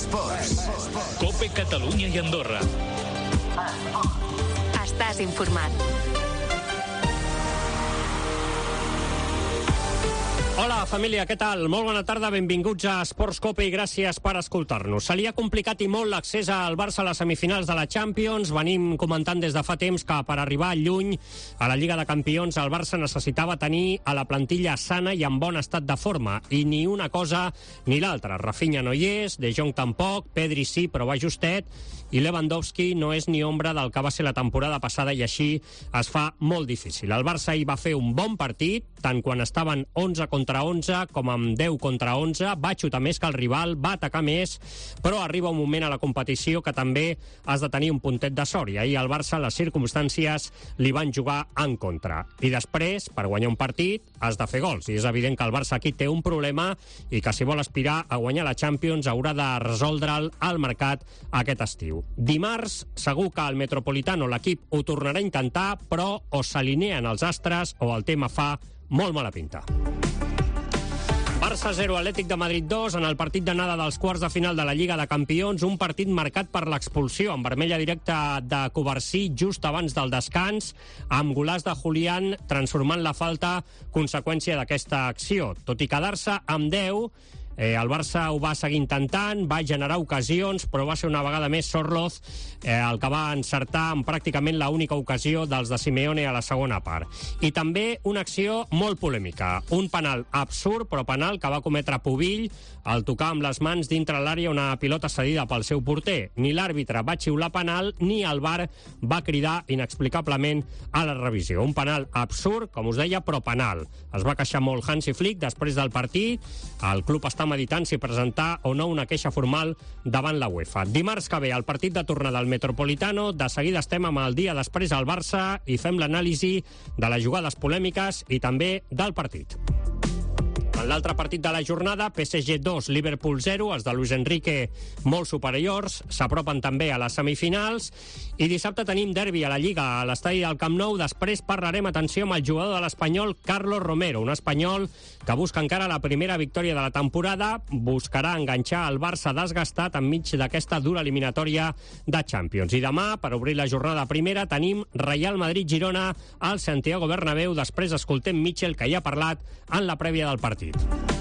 Esports. COPE Catalunya i Andorra. Estàs informat. Hola, família, què tal? Molt bona tarda, benvinguts a Esports COPE i gràcies per escoltar-nos. Se li ha complicat i molt l'accés al Barça a les semifinals de la Champions. Venim comentant des de fa temps que per arribar lluny a la Lliga de Campions el Barça necessitava tenir a la plantilla sana i en bon estat de forma. I ni una cosa ni l'altra. Rafinha no hi és, De Jong tampoc, Pedri sí, però va justet, i Lewandowski no és ni ombra del que va ser la temporada passada i així es fa molt difícil. El Barça hi va fer un bon partit, tant quan estaven 11 contra 11 com amb 10 contra 11, va xutar més que el rival, va atacar més, però arriba un moment a la competició que també has de tenir un puntet de sort, i ahir al Barça les circumstàncies li van jugar en contra. I després, per guanyar un partit, has de fer gols, i és evident que el Barça aquí té un problema i que si vol aspirar a guanyar la Champions haurà de resoldre'l al mercat aquest estiu. Dimarts, segur que al Metropolitano l'equip ho tornarà a intentar, però o s'alineen els astres o el tema fa molt mala pinta. Barça 0, Atlètic de Madrid 2, en el partit d'anada dels quarts de final de la Lliga de Campions, un partit marcat per l'expulsió en vermella directa de Covarsí just abans del descans, amb golaç de Julián transformant la falta conseqüència d'aquesta acció. Tot i quedar-se amb 10, el Barça ho va seguir intentant, va generar ocasions, però va ser una vegada més Sorloz el que va encertar en pràcticament l'única ocasió dels de Simeone a la segona part. I també una acció molt polèmica, un penal absurd, però penal que va cometre Pubill al tocar amb les mans dintre l'àrea una pilota cedida pel seu porter. Ni l'àrbitre va xiular penal, ni el VAR va cridar inexplicablement a la revisió. Un penal absurd, com us deia, però penal. Es va queixar molt Hansi Flick després del partit. El club està meditant si presentar o no una queixa formal davant la UEFA. Dimarts que ve, el partit de tornada al Metropolitano. De seguida estem amb el dia després al Barça i fem l'anàlisi de les jugades polèmiques i també del partit. En l'altre partit de la jornada, PSG 2, Liverpool 0, els de Luis Enrique molt superiors, s'apropen també a les semifinals, i dissabte tenim derbi a la Lliga a l'estadi del Camp Nou. Després parlarem, atenció, amb el jugador de l'Espanyol, Carlos Romero, un espanyol que busca encara la primera victòria de la temporada, buscarà enganxar el Barça desgastat enmig d'aquesta dura eliminatòria de Champions. I demà, per obrir la jornada primera, tenim Real Madrid-Girona al Santiago Bernabéu. Després escoltem Michel, que ja ha parlat en la prèvia del partit.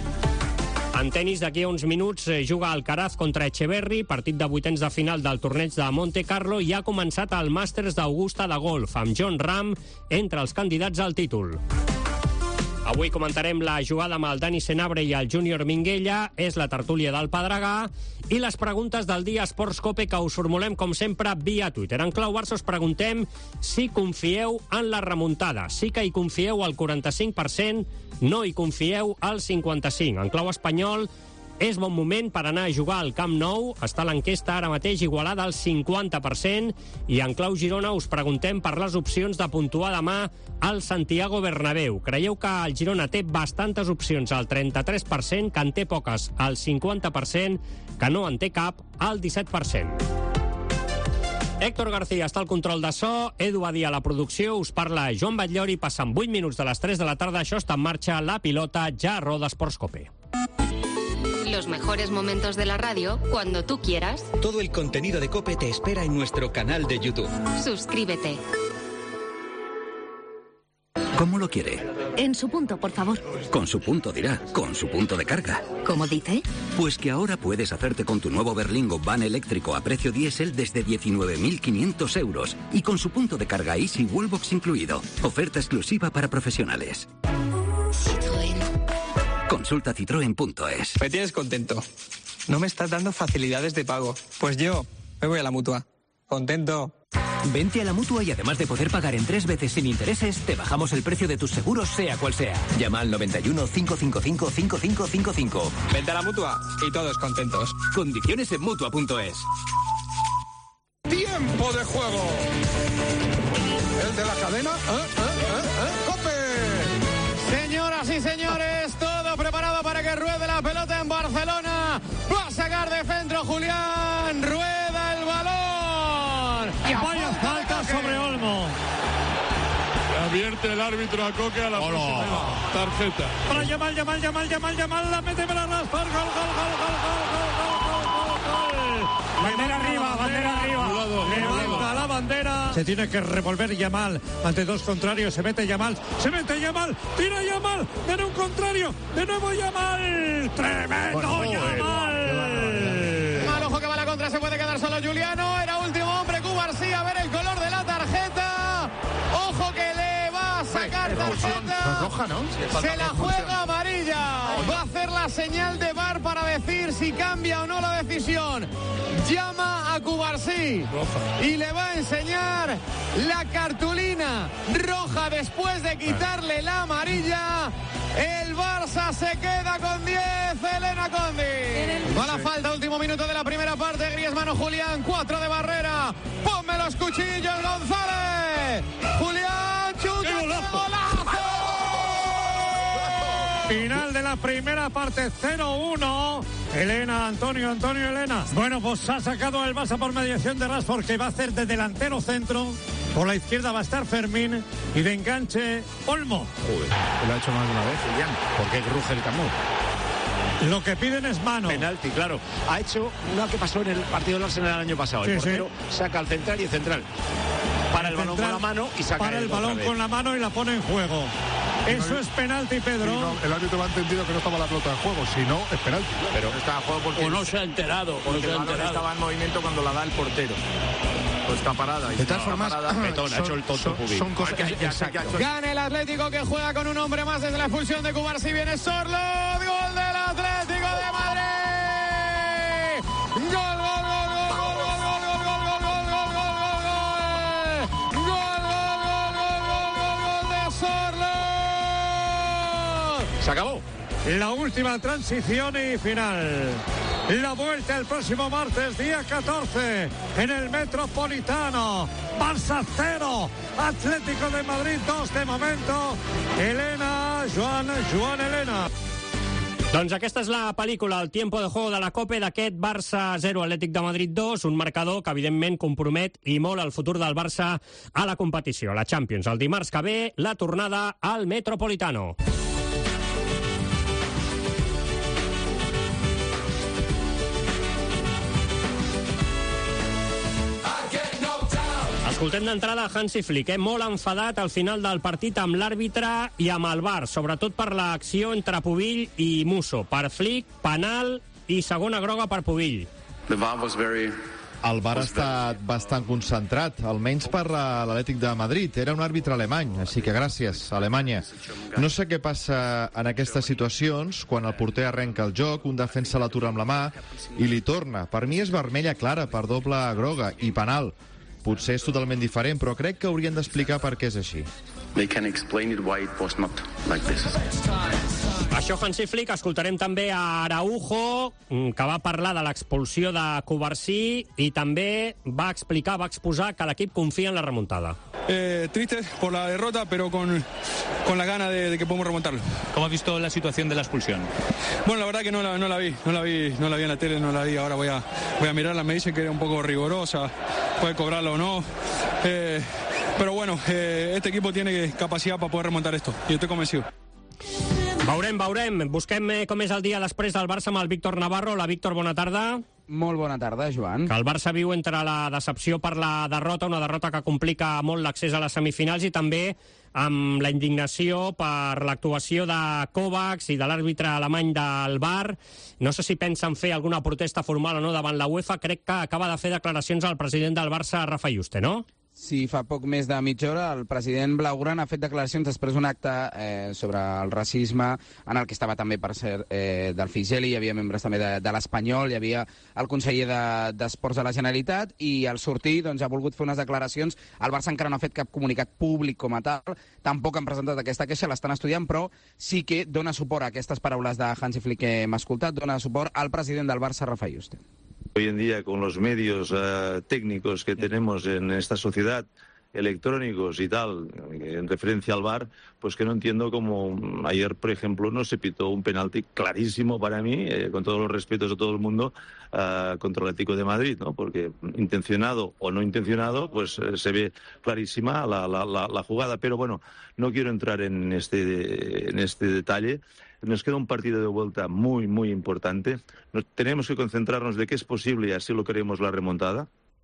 En tenis, d'aquí a uns minuts, juga Alcaraz contra Echeverry, partit de vuitens de final del torneig de Monte Carlo, i ha començat el Màsters d'Augusta de golf, amb Jon Rahm entre els candidats al títol. Avui comentarem la jugada amb el Dani Senabre i el Júnior Minguella, és la tertúlia del Pedregà, i les preguntes del dia Esports COPE que us formulem, com sempre, via Twitter. En clau Barça us preguntem si confieu en la remuntada. Sí que hi confieu al 45%, no hi confieu al 55%. En clau espanyol, és bon moment per anar a jugar al Camp Nou. Està l'enquesta ara mateix igualada al 50%. I en clau Girona us preguntem per les opcions de puntuar demà al Santiago Bernabéu. Creieu que el Girona té bastantes opcions al 33%, que en té poques al 50%, que no en té cap al 17%. Héctor García està al control de so, Edu Badí a la producció, us parla Joan Batllori, passen 8 minuts de les 3 de la tarda, això està en marxa, la pilota ja roda Esports COPE. Los mejores momentos de la radio cuando tú quieras. Todo el contenido de COPE te espera en nuestro canal de YouTube. Suscríbete. ¿Cómo lo quiere? En su punto, por favor. Con su punto dirá, con su punto de carga. ¿Cómo dice? Pues que ahora puedes hacerte con tu nuevo Berlingo van eléctrico a precio diésel desde 19.500 euros y con su punto de carga Easy Wallbox incluido. Oferta exclusiva para profesionales. Consulta Citroën.es. Me tienes contento. No me estás dando facilidades de pago. Pues yo me voy a la Mutua. Contento. Vente a la Mutua y además de poder pagar en 3 veces sin intereses, te bajamos el precio de tus seguros, sea cual sea. Llama al 91 555 5555. Vente a la Mutua y todos contentos. Condiciones en Mutua.es. Tiempo de juego. El de la cadena. ¡COPE! Señoras y señores, todo preparado para que ruede la pelota en Barcelona. Va a sacar de centro Julián. Rueda el balón. Y vaya falta sobre Olmo. Advierte el árbitro a Coque a la próxima tarjeta. Para Yamal, la mete para las por gol. bandera arriba. Levanta la bandera. Se tiene que revolver Yamal ante dos contrarios. Se mete Yamal. Tira Yamal. Viene un contrario. De nuevo Yamal. Tremendo Yamal. Mal ojo que va a la contra. Se puede quedar solo Juliano. Era último hombre. Cubarsí. A ver el color de la tarjeta. Ojo que le va a sacar tarjeta. Roja, ¿no? Se la juega amarilla. Va a hacer la señal de VAR para decir si cambia o no la decisión. Llama a Cubarsí y le va a enseñar la cartulina roja después de quitarle la amarilla. El Barça se queda con 10. Elena Condi. Va la falta, último minuto de la primera parte. Griezmann o Julián, 4 de barrera. Ponme los cuchillos, González. Julián, chuta, golazo. Final de la primera parte, 0-1. Elena, Antonio, Elena. Bueno, pues ha sacado el Barça por mediación de Rashford, que va a hacer de delantero centro. Por la izquierda va a estar Fermín y de enganche Olmo. Joder, lo ha hecho más de una vez, Julián. Porque cruje el campo. Lo que piden es mano. Penalti, claro. Ha hecho una que pasó en el partido del Arsenal el año pasado. El portero saca al central y el central para el balón con la mano y saca el balón con la mano y la pone en juego. Eso es penalti, Pedro. El árbitro ha entendido que no estaba la pelota en juego, si no, es penalti. Pero está en juego porque... O no se ha enterado. Porque el balón estaba en movimiento cuando la da el portero. Pues está parada. De todas formas, Petón, ha hecho el tonto Pubi. Son cosas que gana el Atlético, que juega con un hombre más desde la expulsión de Cubarsí. Viene Sorloth, gol del Atlético de Madrid. Gol de Sorloth. Se acabó. La última transición y final. La vuelta el próximo martes, día 14, en el Metropolitano. Barça 0, Atlético de Madrid 2 de momento. Elena, Joan Elena. Doncs aquesta és la pel·lícula, el tiempo de juego de la COPE d'aquest Barça 0, Atlètic de Madrid 2, un marcador que evidentment compromet i molt el futur del Barça a la competició. La Champions, el dimarts que ve, la tornada al Metropolitano. Escoltem d'entrada Hansi Flick, molt enfadat al final del partit amb l'àrbitre i amb el VAR, sobretot per l'acció entre Pubill i Musso. Per Flick, penal i segona groga per Pubill. El VAR ha estat bastant concentrat, almenys per l'Atlètic de Madrid. Era un àrbitre alemany, així que gràcies, Alemanya. No sé què passa en aquestes situacions, quan el porter arrenca el joc, un defensa l'atura amb la mà i li torna. Per mi és vermella clara per doble groga i penal. Potser és totalment diferent, però crec que haurien d'explicar per què és així. Això Hansi Flick. Escoltarem també a Araujo, que va parlar de l'expulsió de Cubarsí i també va exposar que l'equip confia en la remuntada. Triste por la derrota, pero con la gana de que podemos remontarlo. ¿Cómo ha visto la situación de la expulsión? Bueno, la verdad que no la vi en la tele, no la vi. Ahora voy a mirarla. Me dicen que era un poco rigorosa, puede cobrarla o no. Pero bueno, este equipo tiene capacidad para poder remontar esto y estoy convencido. Veurem. Busquem com és el dia després del Barça amb el Víctor Navarro. La Víctor, bona tarda. Molt bona tarda, Joan. Que el Barça viu entre la decepció per la derrota, una derrota que complica molt l'accés a les semifinals, i també amb la indignació per l'actuació de Kovacs i de l'àrbitre alemany del VAR. No sé si pensen fer alguna protesta formal o no davant la UEFA. Crec que acaba de fer declaracions al president del Barça, Rafa Yuste, no? Sí, fa poc més de mitja hora el president blaugrana ha fet declaracions després d'un acte sobre el racisme en el que estava també, per ser del Figeli, hi havia membres també de l'Espanyol, hi havia el conseller d'Esports de la Generalitat, i al sortir doncs, ha volgut fer unes declaracions. El Barça encara no ha fet cap comunicat públic com a tal, tampoc han presentat aquesta queixa, l'estan estudiant, però sí que dona suport a aquestes paraules de Hansi Flick que hem escoltat, dona suport al president del Barça, Rafa Yuste. Hoy en día, con los medios técnicos que tenemos en esta sociedad, electrónicos y tal, en referencia al VAR, pues que no entiendo cómo ayer, por ejemplo, no se pitó un penalti clarísimo para mí, con todos los respetos a todo el mundo, contra el Atlético de Madrid, ¿no? Porque intencionado o no intencionado, pues se ve clarísima la jugada. Pero bueno, no quiero entrar en este detalle. Nos queda un partido de vuelta muy, muy importante. Tenemos que concentrarnos de que es posible, y así lo queremos, la remontada.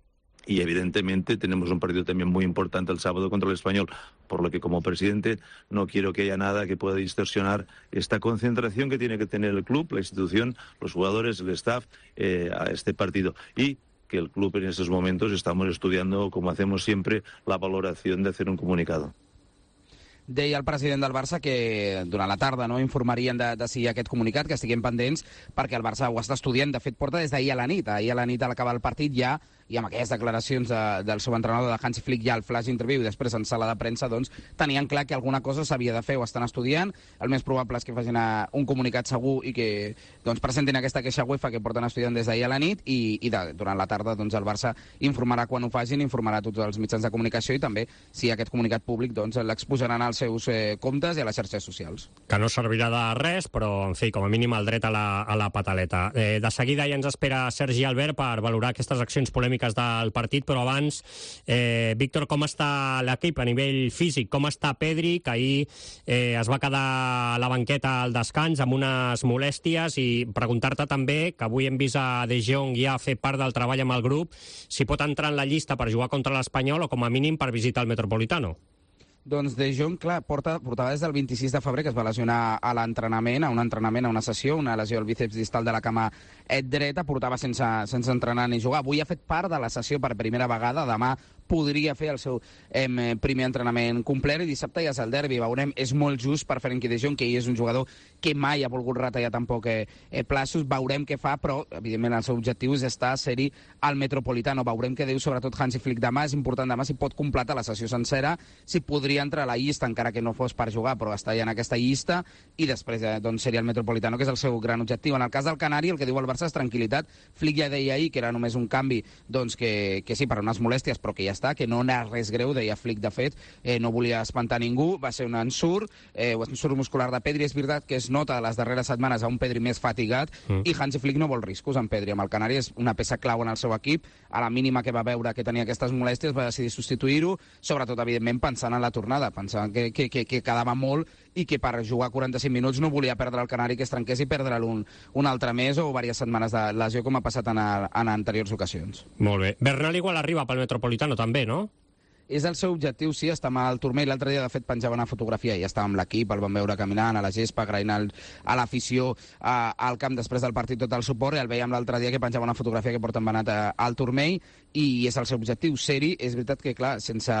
Y evidentemente tenemos un partido también muy importante el sábado contra el Español, por lo que como presidente no quiero que haya nada que pueda distorsionar esta concentración que tiene que tener el club, la institución, los jugadores, el staff a este partido. Y que el club en estos momentos estamos estudiando, como hacemos siempre, la valoración de hacer un comunicado. Deia el president del Barça que durant la tarda informarien de si aquest comunicat, que estiguem pendents, perquè el Barça ho està estudiant. De fet, porta des d'ahir a la nit. Ahir a la nit, a l'acabar el partit, ja, i amb aquelles declaracions del seu entrenador, de Hansi Flick, ja el flash interview, i després en sala de premsa, doncs, tenien clar que alguna cosa s'havia de fer, ho estan estudiant. El més probable és que facin un comunicat segur i que presentin aquesta queixa UEFA que porten estudiant des d'ahir a la nit, i durant la tarda el Barça informarà quan ho facin, informarà tots els mitjans de comunicació, i també, si aquest comunicat públic, l'exposaran als seus comptes i a les xarxes socials. Que no servirà de res, però, en fi, com a mínim el dret a la pataleta. De seguida ja ens espera Sergi Albert per valorar aquestes accions polèmiques del partit, però abans, Víctor, com està l'equip a nivell físic? Com està Pedri, que ahir es va quedar a la banqueta al descans amb unes molèsties, i preguntar-te també, que avui hem vist a De Jong ja fer part del treball amb el grup, si pot entrar en la llista per jugar contra l'Espanyol o com a mínim per visitar el Metropolitano. Doncs De Jong, clar, portava des del 26 de febrer que es va lesionar a l'entrenament, a una sessió, una lesió al bíceps distal de la cama dreta, portava sense entrenar ni jugar. Avui ha fet part de la sessió per primera vegada, demà podria fer el seu primer entrenament complet, i dissabte ja és el derbi. Veurem, és molt just per Frenkie de Jong, que ell és un jugador que mai ha volgut retallar tampoc plaços. Veurem què fa, però evidentment el seu objectiu és ser-hi al Metropolitano. Veurem què diu sobretot Hansi Flick demà. És important demà si pot completar la sessió sencera, si podria entrar a la llista, encara que no fos per jugar, però està ja en aquesta llista, i després seria el Metropolitano, que és el seu gran objectiu. En el cas del Canari, el que diu el Barça és tranquil·litat. Flick ja deia ahir que era només un canvi, que sí, per unes molèsties, però que ja està, que no anava res greu, deia Flick, de fet, no volia espantar ningú, va ser un ensurt muscular de Pedri. És veritat que es nota a les darreres setmanes a un Pedri més fatigat, i Hansi Flick no vol riscos amb Pedri. Amb el Canari és una peça clau en el seu equip. A la mínima que va veure que tenia aquestes molèsties va decidir substituir-ho, sobretot, evidentment, pensant en la tornada, pensant que quedava molt i que per jugar 45 minuts no volia perdre el Canari, que es trenqués, i perdre'l un altre mes o diverses setmanes de lesió, com ha passat en anteriors ocasions. Molt bé. Bernal igual arriba pel Metropolitano també, no? És el seu objectiu, sí, està amb el turmell. L'altre dia, de fet, penjava una fotografia i ja estava amb l'equip, el vam veure caminant a la gespa, agraint a l'afició al camp després del partit tot el suport, i el veiem l'altre dia que penjava una fotografia que porta envenat al turmell, i és el seu objectiu, ser-hi. És veritat que, clar,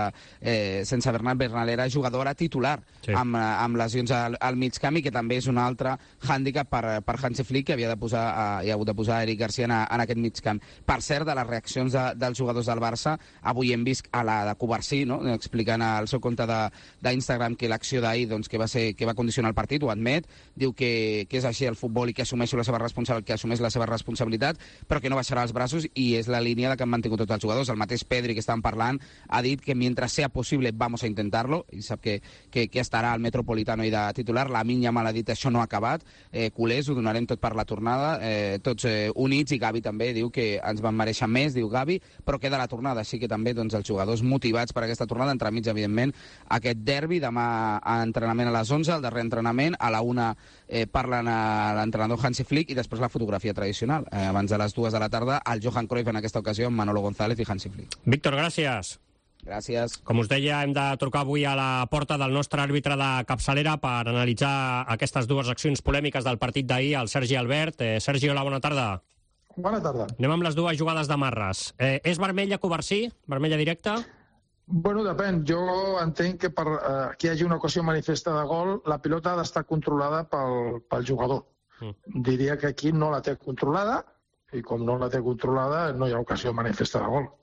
sense Bernal era jugadora titular, sí, amb lesions al mig camp, i que també és un altre hàndicap per Hansi Flick, que havia hagut de posar Eric Garcia en aquest mig camp. Per cert, de les reaccions dels jugadors del Barça, avui hem vist a la de Covarsí, explicant al seu compte d'Instagram que l'acció d'ahir, que va condicionar el partit, ho admet, diu que és així el futbol i que assumeix la seva responsabilitat, però que no baixarà els braços, i és la línia que han mantingut tots els jugadors. El mateix Pedri, que estaven parlant, ha dit que mentre sea posible vamos a intentarlo, i sap que estarà al Metropolitano i de titular. La Minya m'ha dit això no ha acabat, culers, ho donarem tot per la tornada, tots units, i Gavi també diu que ens van mereixer més, diu Gavi, però queda la tornada, així que també els jugadors motivats per aquesta tornada, entremig, evidentment, aquest derbi. Demà a entrenament a les 11, el darrer entrenament, a la 1 parlen a l'entrenador Hansi Flick, i després la fotografia tradicional. Abans de les 2 de la tarda, el Johan Cruyff, en aquesta ocasió, amb Manolo González i Hansi Flick. Víctor, gràcies. Gràcies. Com us deia, hem de trucar avui a la porta del nostre àrbitre de capçalera per analitzar aquestes dues accions polèmiques del partit d'ahir, el Sergi Albert. Sergi, hola, bona tarda. Bona tarda. Anem amb les dues jugades de Marras. És vermella Covarsí? Vermella directa? Bueno, depèn. Jo entenc que que hi hagi una ocasió manifesta de gol, la pilota ha d'estar controlada pel jugador. Diria que aquí no la té controlada, i com no la té controlada no hi ha ocasió manifesta de gol.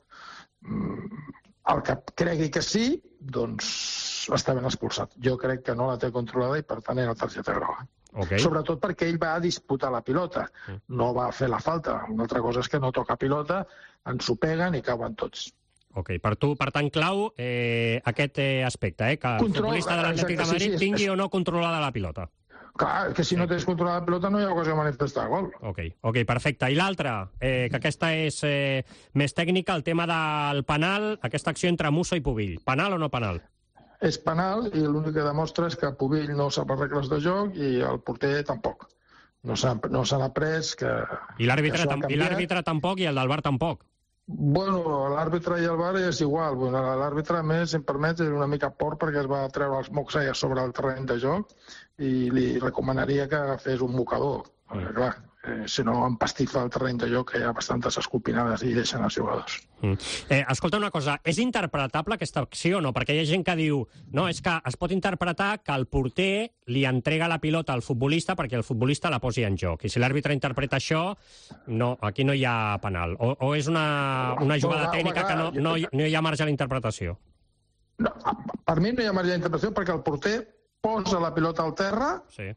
El que cregui que sí, doncs està ben expulsat. Jo crec que no la té controlada i per tant era targeta groga. Okay. Sobretot perquè ell va disputar la pilota, no va fer la falta. Una altra cosa és que no toca pilota, ensopeguen i cauen tots. Ok, per tu, per tant, clau aquest aspecte, que el futbolista de l'Atlètic de Madrid tingui o no controlada la pilota. Clar, que si no tens controlada la pilota no hi ha ocasió de manifestar gol. Ok, perfecte. I l'altra, que aquesta és més tècnica, el tema del penal, aquesta acció entre Musso i Pubill. Penal o no penal? És penal, i l'únic que demostra és que Pubill no sap les regles de joc i el porter tampoc. No s'han après que... I l'àrbitre tampoc i el del VAR tampoc? Bueno, l'àrbitre i el VAR és igual. Bueno, l'àrbitre, a més, si em permets, és una mica por perquè es va treure els mocs a sobre el terreny de joc i li recomanaria que fes un mocador. Perquè, clar, si no empastifa el terreny de joc, que hi ha bastantes escopinades i deixen els jugadors. Escolta una cosa, és interpretable aquesta acció o no? Perquè hi ha gent que diu, no, és que es pot interpretar que el porter li entrega la pilota al futbolista perquè el futbolista la posi en joc. I si l'àrbitre interpreta això, no, aquí no hi ha penal. O és una jugada tècnica que no hi ha marge a la interpretació? No, per mi no hi ha marge a la interpretació perquè el porter posa la pilota al terra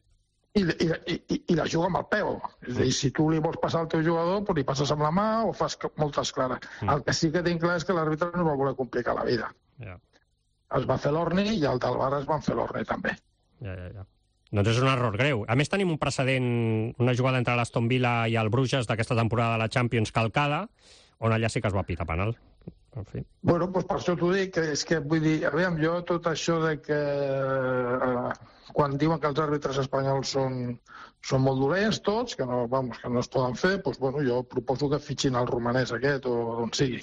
i la juga amb el peu. És a dir, si tu li vols passar al teu jugador, doncs li passes amb la mà o fas moltes clares. El que sí que tinc clar és que l'àrbitre no va voler complicar la vida. Es va fer l'orni i el del VAR es van fer l'orni també. Doncs és un error greu. A més, tenim un precedent, una jugada entre l'Aston Villa i el Bruges d'aquesta temporada de la Champions calcada, on allà sí que es va pitar penal. En fi. Bueno, doncs per això t'ho dic, és que vull dir, aviam, jo tot això de que quan diuen que els àrbitres espanyols són molt dolents tots, que no es poden fer, doncs bueno, jo proposo que fitxin el romanès aquest o on sigui.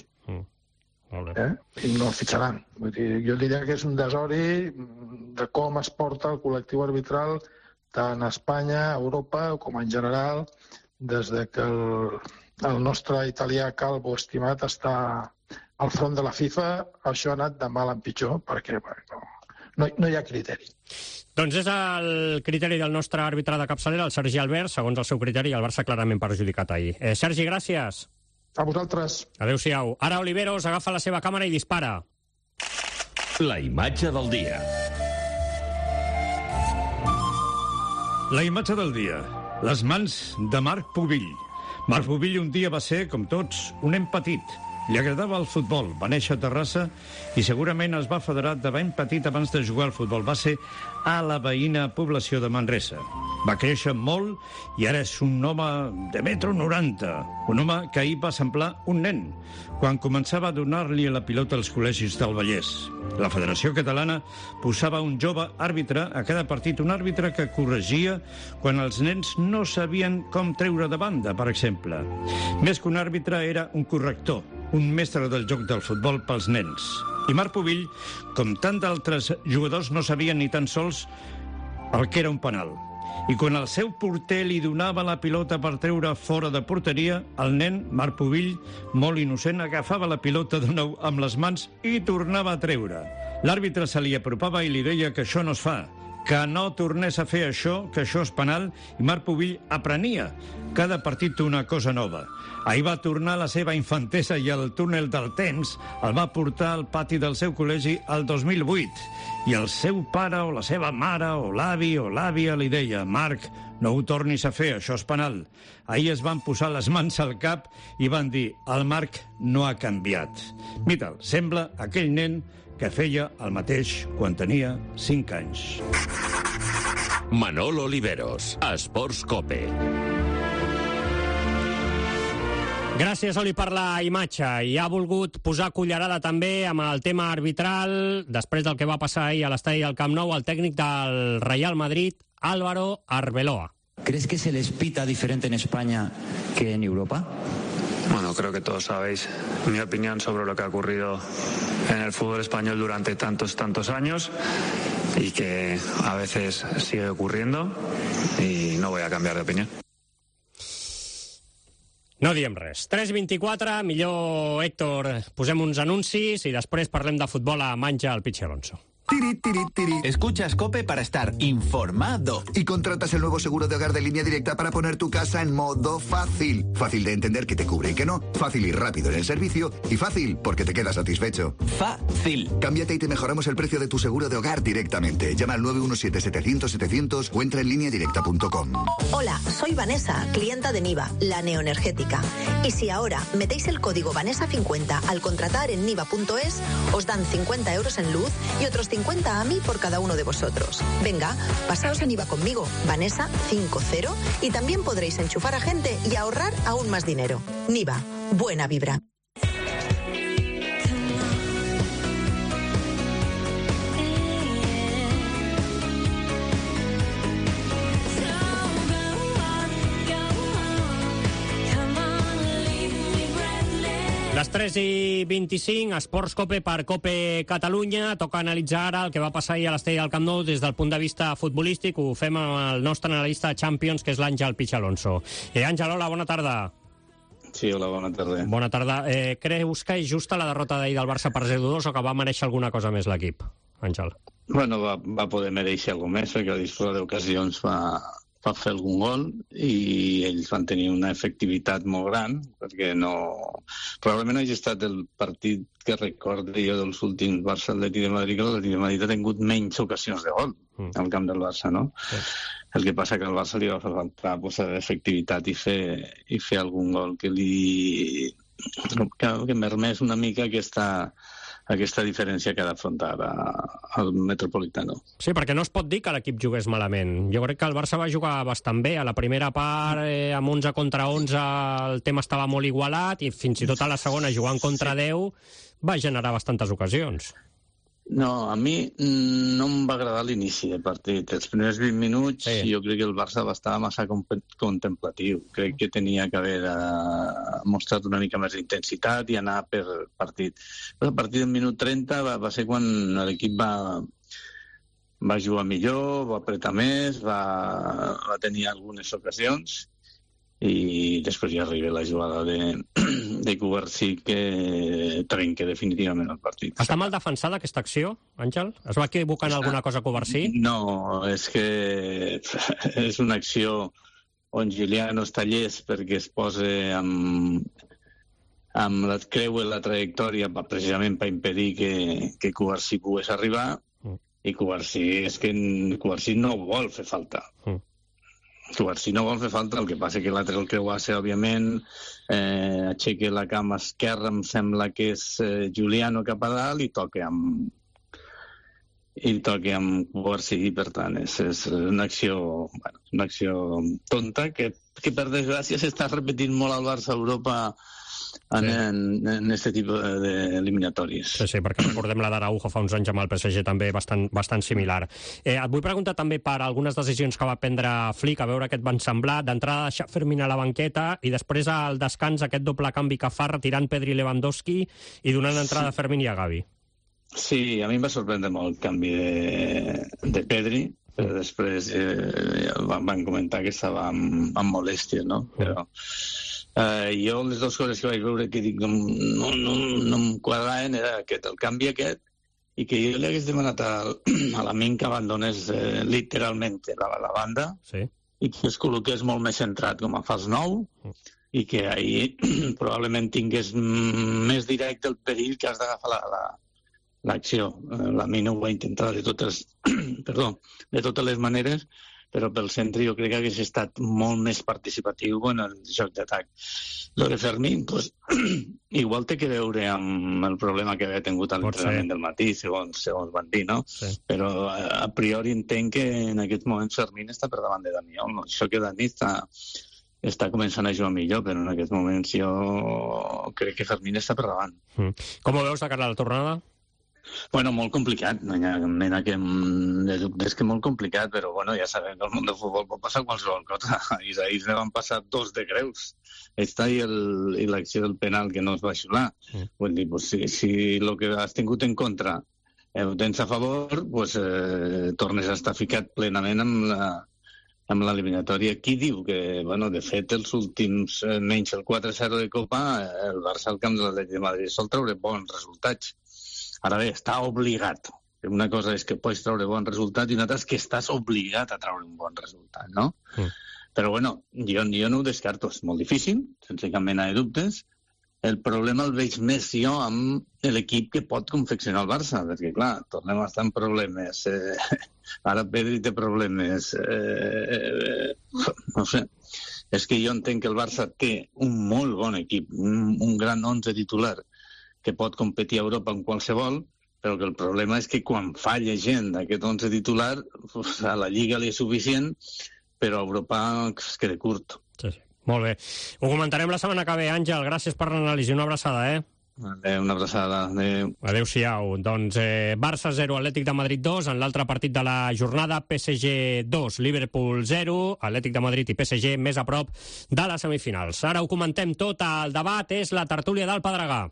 I no el fitxaran. Vull dir, jo diria que és un desori de com es porta el col·lectiu arbitral tant a Espanya, a Europa, com en general, des de que el nostre italià Calvo estimat està al front de la FIFA. Això ha anat de mal en pitjor, perquè no hi ha criteri. Doncs és el criteri del nostre àrbitre de capçalera, el Sergi Albert. Segons el seu criteri, el Barça clarament perjudicat ahir. Sergi, gràcies. A vosaltres. Adéu-siau. Ara Oliveros agafa la seva càmera i dispara. La imatge del dia. La imatge del dia. Les mans de Marc Pubill. Marc Pubill un dia va ser, com tots, un nen petit. Li agradava el futbol, va néixer a Terrassa i segurament es va federar de ben petit abans de jugar al futbol. Va ser a la veïna població de Manresa. Va créixer molt i ara és un home de 1,90 m. Un home que ahir va semblar un nen, quan començava a donar-li la pilota als col·legis del Vallès. La Federació Catalana posava un jove àrbitre a cada partit, un àrbitre que corregia quan els nens no sabien com treure de banda, per exemple. Més que un àrbitre, era un corrector, un mestre del joc del futbol pels nens. I Marc Pubill, com tant d'altres jugadors, no sabien ni tan sols el que era un penal. I quan el seu porter li donava la pilota per treure fora de porteria, el nen, Marc Pubill, molt innocent, agafava la pilota de nou amb les mans i tornava a treure. L'àrbitre se li apropava i li deia que això no es fa, que no tornés a fer això, que això és penal, i Marc Pubill aprenia cada partit una cosa nova. Ahir va tornar la seva infantesa i el túnel del temps el va portar al pati del seu col·legi el 2008. I el seu pare o la seva mare o l'avi o l'àvia li deia: Marc, no ho tornis a fer, això és penal. Ahir es van posar les mans al cap i van dir: el Marc no ha canviat. Mira'l, sembla aquell nen que feia el mateix quan tenia 5 anys. Manolo Oliveros, Esports Cope. Gràcies, Oli, per la imatge. I ha volgut posar cullerada també amb el tema arbitral, després del que va passar ahir a l'estadi del Camp Nou, el tècnic del Real Madrid, Álvaro Arbeloa. ¿Crees que se les pita diferente en España que en Europa? Bueno, creo que todos sabéis mi opinión sobre lo que ha ocurrido en el fútbol español durante tantos años y que a veces sigue ocurriendo y no voy a cambiar de opinión. No diem res. 3:24, millor, Héctor, posem uns anuncis i després parlem de futbol a Manja al Pichi Alonso. Tiri, tiri, tiri. Escuchas COPE para estar informado. Y contratas el nuevo seguro de hogar de Línea Directa para poner tu casa en modo fácil. Fácil de entender que te cubre y que no. Fácil y rápido en el servicio. Y fácil porque te quedas satisfecho. Fácil. Cámbiate y te mejoramos el precio de tu seguro de hogar directamente. Llama al 917-700-700 o entra en lineadirecta.com. Hola, soy Vanessa, clienta de Niva, la neoenergética. Y si ahora metéis el código Vanessa50 al contratar en niva.es, os dan 50 euros en luz y otros 50 a mí por cada uno de vosotros. Venga, pasaos en IVA conmigo, Vanessa 50, y también podréis enchufar a gente y ahorrar aún más dinero. Niva, buena vibra. La Les 3:25, Esports Cope per Cope Catalunya. Toca analitzar ara el que va passar ahir a l'Estadi del Camp Nou des del punt de vista futbolístic. Ho fem amb el nostre analista de Champions, que és l'Àngel Pich Alonso. Àngel, hola, bona tarda. Sí, hola, bona tarda. Bona tarda. Creus que és justa la derrota d'ahir del Barça per 0-2 o que va mereixer alguna cosa més l'equip, Àngel? Bueno, va poder mereixer alguna més, perquè a disposar d'ocasions va fer algun gol i ells van tenir una efectivitat molt gran, perquè probablement hagi estat el partit que recordo jo dels últims Barça-Atlètic de Madrid, que l'Atlètic de Madrid ha tingut menys ocasions de gol al camp del Barça, no? Sí. El que passa que al Barça li va fer faltar efectivitat i fer algun gol que mermés una mica aquesta diferència que ha d'afrontar al Metropolitano. Sí, perquè no es pot dir que l'equip jugués malament. Jo crec que el Barça va jugar bastant bé. A la primera part, amb 11 contra 11, el tema estava molt igualat i fins i tot a la segona, jugant contra 10, va generar bastantes ocasions. No, a mi no em va agradar l'inici del partit. Els primers 20 minuts jo crec que el Barça va estar massa contemplatiu. Crec que tenia que haver mostrat una mica més d'intensitat i anar per partit. Però a partir del minut 30 va ser quan l'equip va jugar millor, va apretar més, va tenir algunes ocasions i després ja arriba la jugada de Cubarsí que trenca definitivament el partit. Està mal defensada aquesta acció, Àngel? Es va equivocar en alguna cosa Cubarsí? No, és que és una acció on Giuliano està llest perquè es posa amb la creu en la trajectòria precisament per impedir que Cubarsí pogués arribar i Cubarsí no vol fer falta. Cubarsí no vol fer falta, el que passa que l'altre el creuasse, òbviament, aixeca la cama esquerra, em sembla que és Giuliano cap a dalt i toca amb Cubarsí, i per tant és una acció tonta que per desgràcia s'està repetint molt al Barça a Europa en aquest tipus d'eliminatòries. Sí, perquè recordem la d'Araujo fa uns anys amb el PSG també bastant similar. Et vull preguntar també per algunes decisions que va prendre Flick, a veure què et van semblar. D'entrada deixar Fermín a la banqueta i després al descans aquest doble canvi que fa retirant Pedri i Lewandowski i donant entrada a Fermín i a Gavi. Sí, a mi em va sorprendre molt el canvi de Pedri, però després van comentar que estava amb molèsties, no? Però jo les dues coses que vaig veure que dic no em quadraven era el canvi aquest i que jo li hagués demanat a l'Amin que abandonés literalment la banda i que es col·loqués molt més centrat com a fals 9 i que ahir probablement tingués més directe el perill que has d'agafar l'acció. L'Amin ho va intentar de totes les maneres, però pel centre jo crec que hagués estat molt més participatiu en el joc d'atac. Lo de Fermín, igual té que veure amb el problema que havia tingut a l'entrenament del matí, segons van dir, no? Sí. Però a priori entenc que en aquests moments Fermín està per davant de Dani Olmo. Això que Dani està començant a jugar millor, però en aquests moments jo crec que Fermín està per davant. Com ho veus de cara a la tornada? Bueno, molt complicat, no hi ha mena que de dubtes que molt complicat, però bueno, ja sabem que el món del futbol pot passar qualsevol cosa. I ahir ne van passar 2 de greus. Esta i l'acció del penal que no es va xular. Vull dir, si el que has tingut en contra ho tens a favor, tornes a estar ficat plenament amb l'eliminatòria. Qui diu que, bueno, de fet, els últims, menys el 4-0 de Copa, el Barça al camp de l'Atlètic de Madrid sol treure bons resultats. Ara bé, està obligat. Una cosa és que pots treure bon resultat i una altra és que estàs obligat a treure un bon resultat, no? Però, bueno, jo no ho descarto. És molt difícil, sense cap mena de dubtes. El problema el veig més jo amb l'equip que pot confeccionar el Barça, perquè, clar, tornem a estar en problemes. Ara Pedri té problemes. No sé. És que jo entenc que el Barça té un molt bon equip, un gran 11 titular, que pot competir a Europa en qualsevol, però que el problema és que quan falla gent d'aquest 11 titular, a la Lliga li és suficient, però a Europa es queda curt. Sí. Molt bé. Ho comentarem la setmana que ve, Àngel. Gràcies per l'anàlisi. Una abraçada, Una abraçada. Adéu-siau. Doncs Barça 0, Atlètic de Madrid 2. En l'altre partit de la jornada, PSG 2, Liverpool 0. Atlètic de Madrid i PSG més a prop de les semifinals. Ara ho comentem tot. El debat és la tertúlia del Pedregà.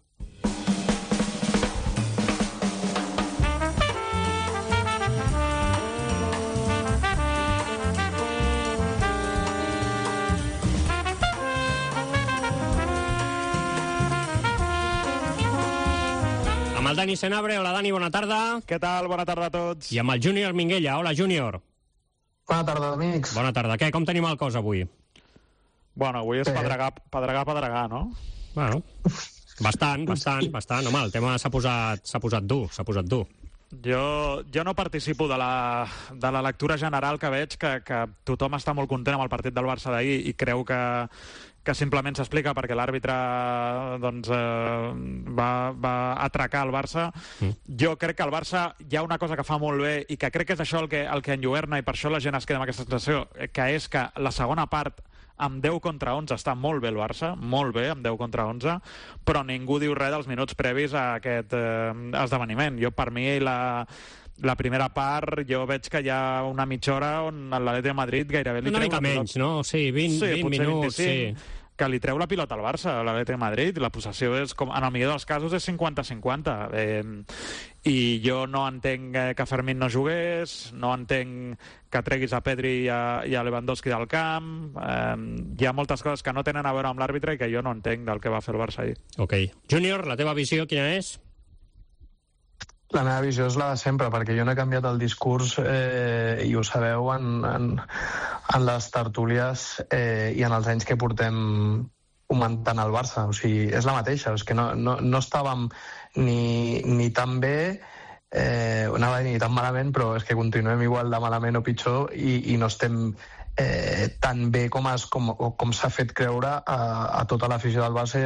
Amb el Dani Senabre. Hola, Dani, bona tarda. Què tal? Bona tarda a tots. I amb el Júnior Minguella. Hola, Júnior. Bona tarda, amics. Bona tarda. Què, com tenim el cos avui? Bueno, avui és pedregar, no? Bueno, bastant. Home, el tema s'ha posat dur. Jo no participo de la lectura general que veig que tothom està molt content amb el partit del Barça d'ahir i creu que simplement s'explica perquè l'àrbitre va atracar el Barça. Jo crec que el Barça hi ha una cosa que fa molt bé i que crec que és això el que enlluerna i per això la gent es queda amb aquesta sensació, que és que la segona part amb 10 contra 11 està molt bé el Barça, molt bé, amb 10 contra 11, però ningú diu res dels minuts previs a aquest esdeveniment. Per mi, la primera part, jo veig que hi ha una mitja hora on l'Atlètic de Madrid gairebé li treu... Una mica menys, no? Sí, 20 minuts, 25, que li treu la pilota al Barça, a l'Atlètic de Madrid. La possessió és, en el millor dels casos, és 50-50. I jo no entenc que Fermín no jugués, no entenc que treguis a Pedri i a Lewandowski del camp. Hi ha moltes coses que no tenen a veure amb l'àrbitre i que jo no entenc del que va fer el Barça ahir. Ok. Júnior, la teva visió quina és? La meva visió és la de sempre, perquè jo no he canviat el discurs i ho sabeu en les tertúlies i en els anys que portem comentant el Barça. O sigui, és la mateixa. És que no estàvem ni tan bé, anava a dir ni tan malament, però és que continuem igual de malament o pitjor i no estem tan bé com s'ha fet creure a tota l'afició del Barça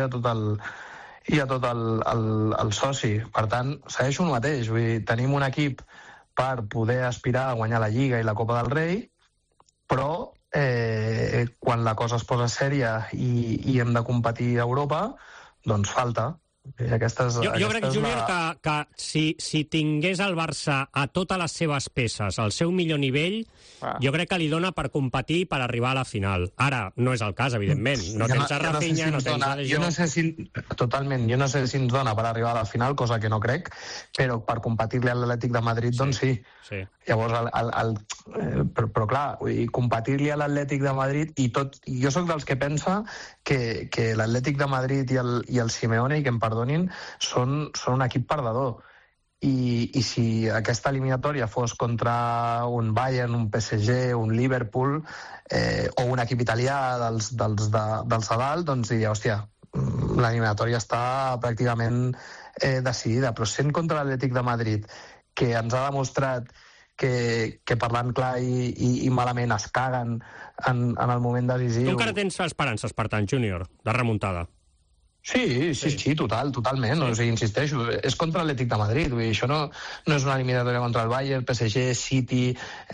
i a tot el soci. Per tant, segueixo el mateix. Vull dir, tenim un equip per poder aspirar a guanyar la Lliga i la Copa del Rei, però quan la cosa es posa sèria i hem de competir a Europa, doncs falta. Jo crec, Júnior, que si tingués el Barça a totes les seves peces al seu millor nivell, jo crec que li dona per competir per arribar a la final. Ara, no és el cas, evidentment. No tens a Rafinha, no tens a De Jong... Totalment, jo no sé si ens dona per arribar a la final, cosa que no crec, però per competir-li a l'Atlètic de Madrid, doncs sí. Llavors, però clar, competir-li a l'Atlètic de Madrid jo sóc dels que pensa que l'Atlètic de Madrid i el Simeone, i que em perdonin, són un equip perdedor. I si aquesta eliminatòria fos contra un Bayern, un PSG, un Liverpool o un equip italià dels de dalt, doncs diria, hòstia, l'eliminatòria està pràcticament decidida. Però sent contra l'Atlètic de Madrid, que ens ha demostrat que parlant clar i malament es caguen en el moment decisiu... Tu encara tens esperances, per tant, Júnior, de remuntada? Sí, totalment. Sí. O sigui, insisteixo, és contra l'Atlètic de Madrid. Vull dir, això no és una eliminatòria contra el Bayern, PSG, City,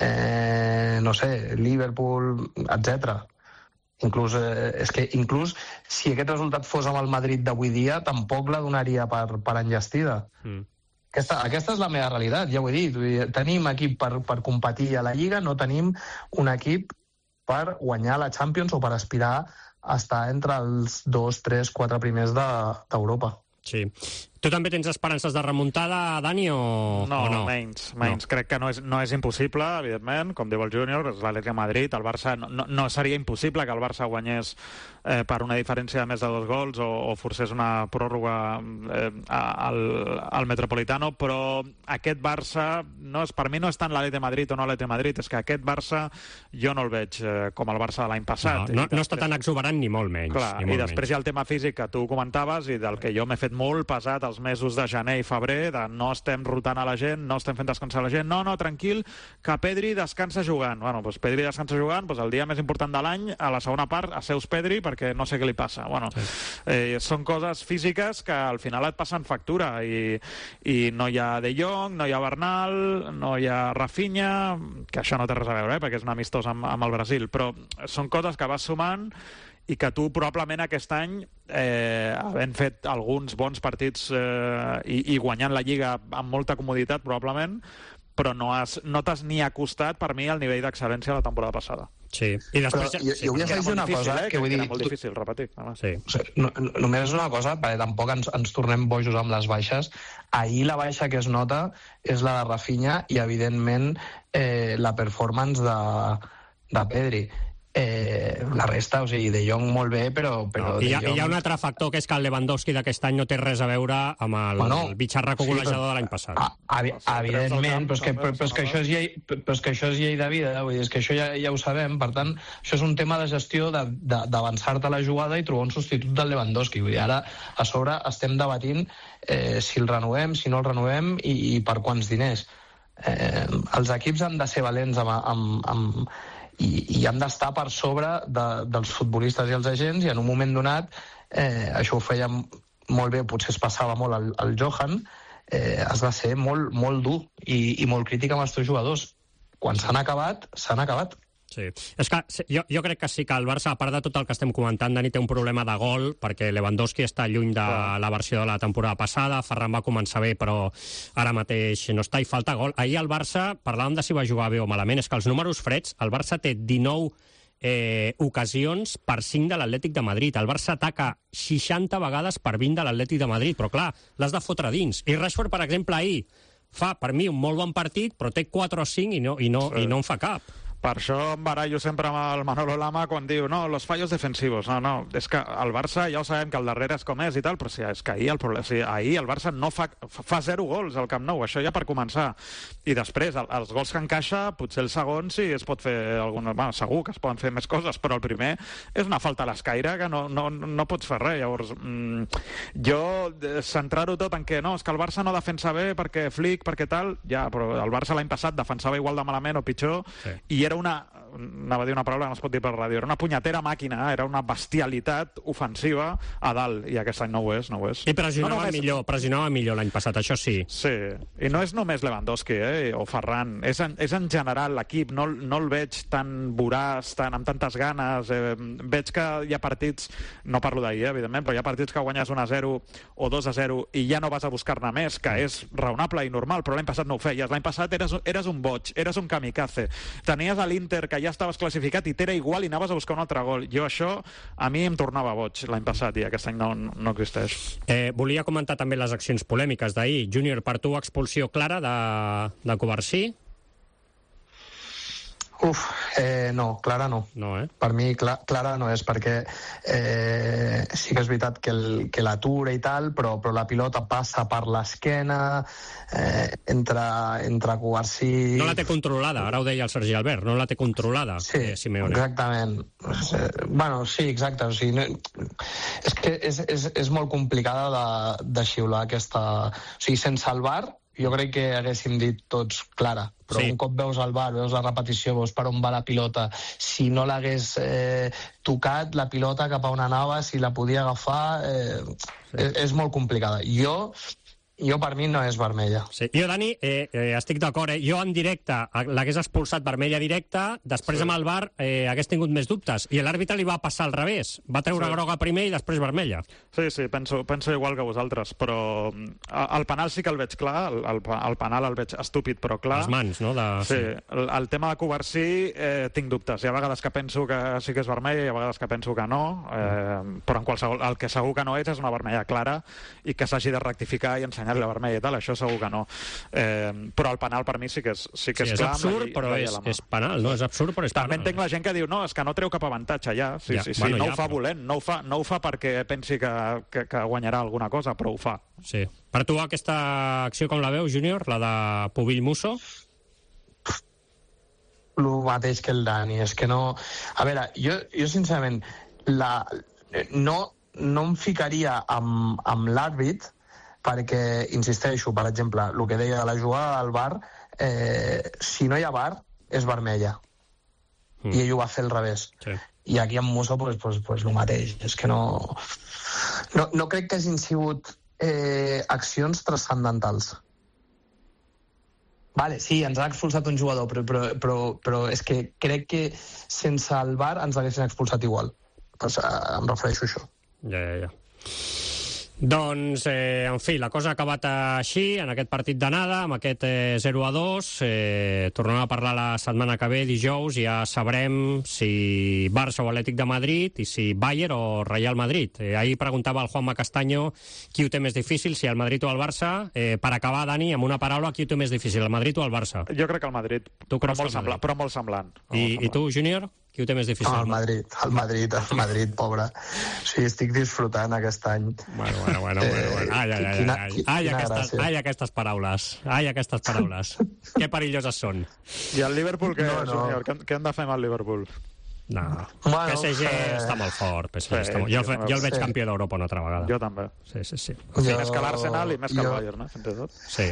no sé, Liverpool, etc. Inclús si aquest resultat fos amb el Madrid d'avui dia, tampoc la donaria per enllestida. Aquesta és la meva realitat, ja ho he dit. Tenim equip per competir a la Lliga, no tenim un equip per guanyar la Champions o per aspirar a estar entre els 2, 3, 4 primers d'Europa. Sí. Tu també tens esperances de remuntada, Dani, o no? Menys. No. Crec que no és impossible, evidentment, com diu el Júnior, és l'Atlètic de Madrid, el Barça... No seria impossible que el Barça guanyés per una diferència de més de 2 gols o forcés una pròrroga al Metropolitano, però aquest Barça, per mi no és tant l'Atlètic de Madrid o no l'Atlètic de Madrid, és que aquest Barça jo no el veig com el Barça de l'any passat. No està tan exuberant ni molt menys. Clar, i després hi ha el tema físic que tu comentaves i del que jo m'he fet molt pesat els mesos de gener i febrer, de no estem rotant a la gent, no estem fent descansar la gent, no, tranquil, que Pedri descansa jugant. Bueno, doncs Pedri descansa jugant, doncs el dia més important de l'any, a la segona part, asseus Pedri, perquè no sé què li passa. Bueno, són coses físiques que al final et passen factura i no hi ha De Jong, no hi ha Bernal, no hi ha Rafinha, que això no té res a veure, perquè és un amistós amb el Brasil, però són coses que vas sumant i que tu probablement aquest any, havent fet alguns bons partits i guanyant la Lliga amb molta comoditat probablement, però no t'has ni acostat per mi al nivell d'excel·lència de la temporada passada. Sí. I després... Jo vull afegir una cosa, que vull dir... Era molt difícil repetir. Sí. Només una cosa, perquè tampoc ens tornem bojos amb les baixes. Ahir la baixa que es nota és la de Rafinha i, evidentment, la performance de Pedri. La resta, o sigui, De Jong molt bé, però hi ha un altre factor, que és que el Lewandowski d'aquest any no té res a veure amb el bitxarraco golejador de l'any passat. Evidentment, però és que això és llei de vida, vull dir, és que això ja ho sabem. Per tant, això és un tema de gestió d'avançar-te la jugada i trobar un substitut del Lewandowski. Vull dir, ara a sobre estem debatint si el renovem, si no el renovem i per quants diners. Els equips han de ser valents i han d'estar per sobre dels futbolistes i els agents, i en un moment donat, això ho feia molt bé, potser es passava molt al Johan, has de ser molt, molt dur i molt crític amb els teus jugadors. Quan s'han acabat, s'han acabat. Sí. És que jo crec que sí que el Barça, a part de tot el que estem comentant, Dani, té un problema de gol, perquè Lewandowski està lluny de la versió de la temporada passada, Ferran va començar bé, però ara mateix no està, i falta gol. Ahir el Barça, parlàvem de si va jugar bé o malament, és que els números freds, el Barça té 19 ocasions per 5 de l'Atlètic de Madrid. El Barça ataca 60 vegades per 20 de l'Atlètic de Madrid, però clar, l'has de fotre dins. I Rashford, per exemple, ahir fa, per mi, un molt bon partit, però té 4 o 5 i no en fa cap. Per això em barallo sempre amb el Manolo Lama quan diu, no, los fallos defensivos. No, és que el Barça ja ho sabem que el darrere és com és i tal, però és que ahir el Barça no fa 0 gols al Camp Nou, això ja per començar. I després, els gols que encaixa, potser el segon sí es pot fer segur que es poden fer més coses, però el primer és una falta a l'escaire que no pots fer res. Llavors, jo centrar-ho tot en que no, és que el Barça no defensa bé perquè Flick, perquè tal, ja, però el Barça l'any passat defensava igual de malament o pitjor, i era anava a dir una paraula que no es pot dir per ràdio, era una punyetera màquina, era una bestialitat ofensiva a dalt, i aquest any no ho és. I pressionava millor l'any passat, això sí. Sí, i no és només Lewandowski o Ferran, és en general l'equip, no el veig tan voraç, amb tantes ganes, veig que hi ha partits, no parlo d'ahir, evidentment, però hi ha partits que guanyes 1-0 o 2-0 i ja no vas a buscar-ne més, que és raonable i normal, però l'any passat no ho feies. L'any passat eres un boig, eres un kamikaze, tenies a l'Inter que ja estaves classificat i t'era igual i anaves a buscar un altre gol. Jo això a mi em tornava boig l'any passat i aquest any no existeix. Volia comentar també les accions polèmiques d'ahir. Júnior, per tu expulsió clara de Covarsí? No, clara no. Per mi clara no és, perquè sí que és veritat que l'atura i tal, però la pilota passa per l'esquena, entre Covarsí... No la té controlada, ara ho deia el Sergi Albert, no la té controlada, Simeone. Exactament. Sí, exacte. O sigui, és que és molt complicada de xiular aquesta... O sigui, sense el VAR, jo crec que haguéssim dit tots clara, però un cop veus el VAR, veus la repetició, veus per on va la pilota, si no l'hagués tocat la pilota cap a on anava, si la podia agafar, és molt complicada. Jo per mi no és vermella. Sí. Jo, Dani, estic d'acord. Jo en directe l'hagués expulsat vermella directa, després amb el VAR hagués tingut més dubtes, i l'àrbitre li va passar al revés, va treure groga primer i després vermella. Sí, penso igual que vosaltres, però el penal sí que el veig clar, el penal el veig estúpid però clar. Les mans, no? Sí, el tema de Covarsí tinc dubtes, hi ha vegades que penso que sí que és vermella i hi ha vegades que penso que no, però en qualsevol, el que segur que no és una vermella clara i que s'hagi de rectificar i ensenyar la vermella i tal, això segur que no. Però el penal per mi sí que és clar. És absurd, però és penal, no? És absurd, però és penal. També entenc la gent que diu, no, és que no treu cap avantatge ja. Sí, no ho fa volent, no ho fa perquè pensi que guanyarà alguna cosa, però ho fa. Sí. Per tu aquesta acció com la veus, Júnior, la de Pubill-Musso? El mateix que el Dani, és que no... A veure, jo sincerament, no em ficaria amb l'àrbit, perquè, insisteixo, per exemple, el que deia de la jugada del VAR, si no hi ha VAR, és vermella. I ell ho va fer al revés. Sí. I aquí amb Musso, pues el mateix. És que no crec que hagin sigut accions transcendentals. Vale, sí, ens ha expulsat un jugador, però és que crec que sense el VAR ens l'haguessin expulsat igual. pues, em refereixo a això. Ja. Doncs, en fi, la cosa ha acabat així, en aquest partit d'anada, amb aquest 0-2. Tornem a parlar la setmana que ve, dijous, ja sabrem si Barça o Atlètic de Madrid, i si Bayern o Real Madrid. Ahir preguntava el Juanma Castaño qui ho té més difícil, si el Madrid o el Barça. Per acabar, Dani, amb una paraula, qui ho té més difícil, el Madrid o el Barça? Jo crec que el Madrid, però molt semblant. I tu, Júnior? Qui ho té més difícil? El Madrid, pobre. Sí, estic disfrutant aquest any. Bueno. Ai, aquestes paraules. Que perilloses són. I el Liverpool, Júnior? Què hem de fer amb el Liverpool? No, PSG està molt fort. Jo el veig campió d'Europa una altra vegada. Jo també. Sí. Més que l'Arsenal i més que el Bayern, fins i tot. Sí,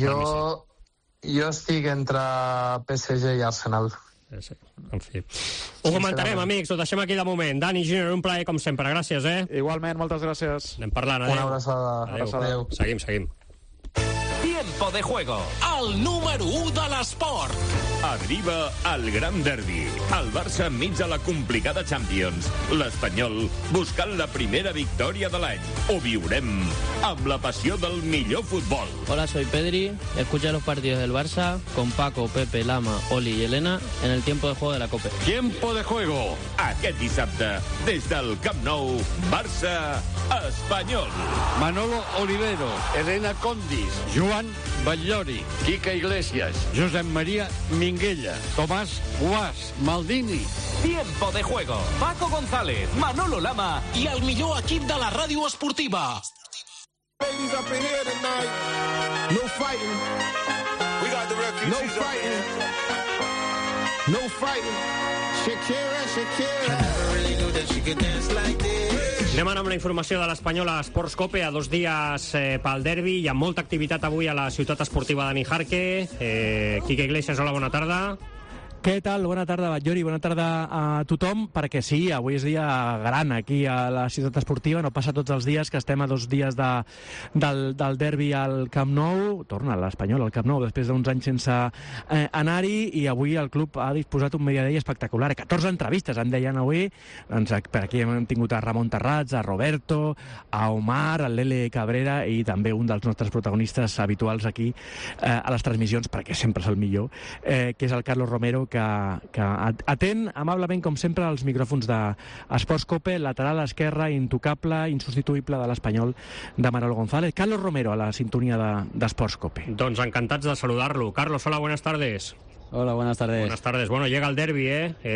jo estic entre PSG i Arsenal. Sí, en fi. Ho comentarem, amics, ho deixem aquí de moment. Dani, Júnior, un plaer com sempre, gràcies, Igualment, moltes gràcies. Anem parlant, adéu. Una abraçada. Adéu. Seguim. Tiempo de juego. El número 1 de l'esport. Arriba el gran derbi. El Barça enmig de la complicada Champions. L'Espanyol buscant la primera victòria de l'any. Ho viurem amb la passió del millor futbol. Hola, soy Pedri. Escucha los partidos del Barça con Paco, Pepe, Lama, Oli y Elena en el tiempo de juego de la Copa. Tiempo de juego. Aquest dissabte, des del Camp Nou, Barça-Espanyol. Manolo Olivero, Elena Condis, Joan Batllori, Quique Iglesias, Josep María Minguella, Tomás Guas, Maldini. Tiempo de juego. Paco González, Manolo Lama i el millor equip de la ràdio esportiva. Ladies up in here tonight. No fighting. We got the refugees. No fighting. No fighting. Shakira. I never really knew that she could dance like this. Anem ara amb la informació de l'Espanyol a Sports Cope, a 2 dies pel derbi. Hi ha molta activitat avui a la ciutat esportiva de Nijarque. Quique Iglesias, hola, bona tarda. Què tal? Bona tarda, Batllori, bona tarda a tothom, perquè sí, avui és dia gran aquí a la ciutat esportiva, no passa tots els dies que estem a 2 dies del derbi al Camp Nou, torna l'Espanyol al Camp Nou després d'uns anys sense anar-hi, i avui el club ha disposat un mediadei espectacular, 14 entrevistes en deien avui, doncs per aquí hem tingut a Ramon Terrats, a Roberto, a Omar, a Lele Cabrera i també un dels nostres protagonistes habituals aquí a les transmissions, perquè sempre és el millor, que és el Carlos Romero, que atén amablement, com sempre, als micròfons d'Esports Cope, lateral esquerre, intocable, insubstituïble de l'Espanyol de Manolo González. Carlos Romero, a la sintonia d'Esports Cope. Doncs encantats de saludar-lo. Carlos, hola, buenas tardes. Hola, buenas tardes. Buenas tardes. Bueno, llega el derbi,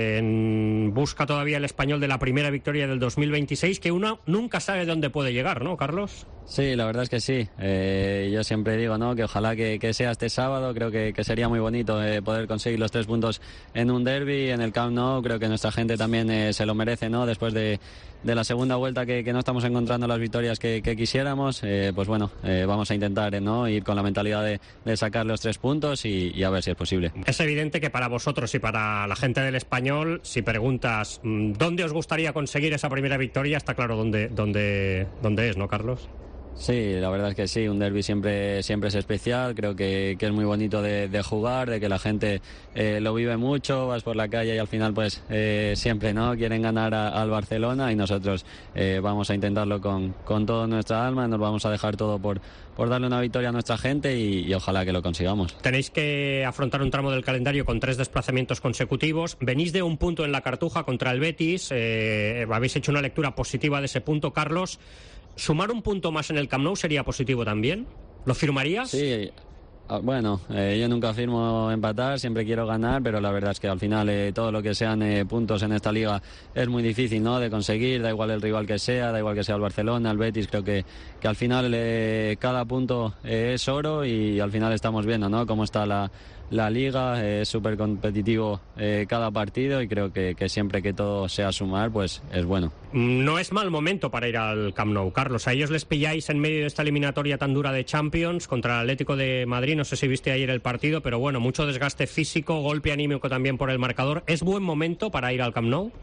busca todavía el Español de la primera victoria del 2026, que uno nunca sabe dónde puede llegar, ¿no, Carlos? Sí, la verdad es que sí. Yo siempre digo, ¿no?, que ojalá que sea este sábado. Creo que sería muy bonito poder conseguir los 3 puntos en un derbi en el Camp Nou. Creo que nuestra gente también se lo merece, ¿no?, después de la segunda vuelta que no estamos encontrando las victorias que quisiéramos. Pues bueno, vamos a intentar, ¿no?, ir con la mentalidad de sacar los 3 puntos y a ver si es posible. Es evidente que para vosotros y para la gente del Español, si preguntas ¿dónde os gustaría conseguir esa primera victoria?, está claro dónde es, ¿no, Carlos? Sí, la verdad es que sí, un derbi siempre es especial, creo que es muy bonito de jugar, de que la gente lo vive mucho, vas por la calle y al final pues siempre, ¿no?, quieren ganar al Barcelona, y nosotros vamos a intentarlo con toda nuestra alma, nos vamos a dejar todo por darle una victoria a nuestra gente y ojalá que lo consigamos. Tenéis que afrontar un tramo del calendario con 3 desplazamientos consecutivos, venís de un punto en la Cartuja contra el Betis, habéis hecho una lectura positiva de ese punto, Carlos. ¿Sumar un punto más en el Camp Nou sería positivo también? ¿Lo firmarías? Sí, bueno, yo nunca firmo empatar, siempre quiero ganar, pero la verdad es que al final todo lo que sean puntos en esta liga es muy difícil, ¿no?, de conseguir, da igual el rival que sea, da igual que sea el Barcelona, el Betis, creo que al final cada punto es oro, y al final estamos viendo, ¿no?, cómo está la liga, es súper competitivo cada partido, y creo que siempre que todo sea sumar, pues es bueno. No es mal momento para ir al Camp Nou, Carlos. A ellos les pilláis en medio de esta eliminatoria tan dura de Champions contra el Atlético de Madrid. No sé si viste ayer el partido, pero bueno, mucho desgaste físico, golpe anímico también por el marcador. ¿Es buen momento para ir al Camp Nou?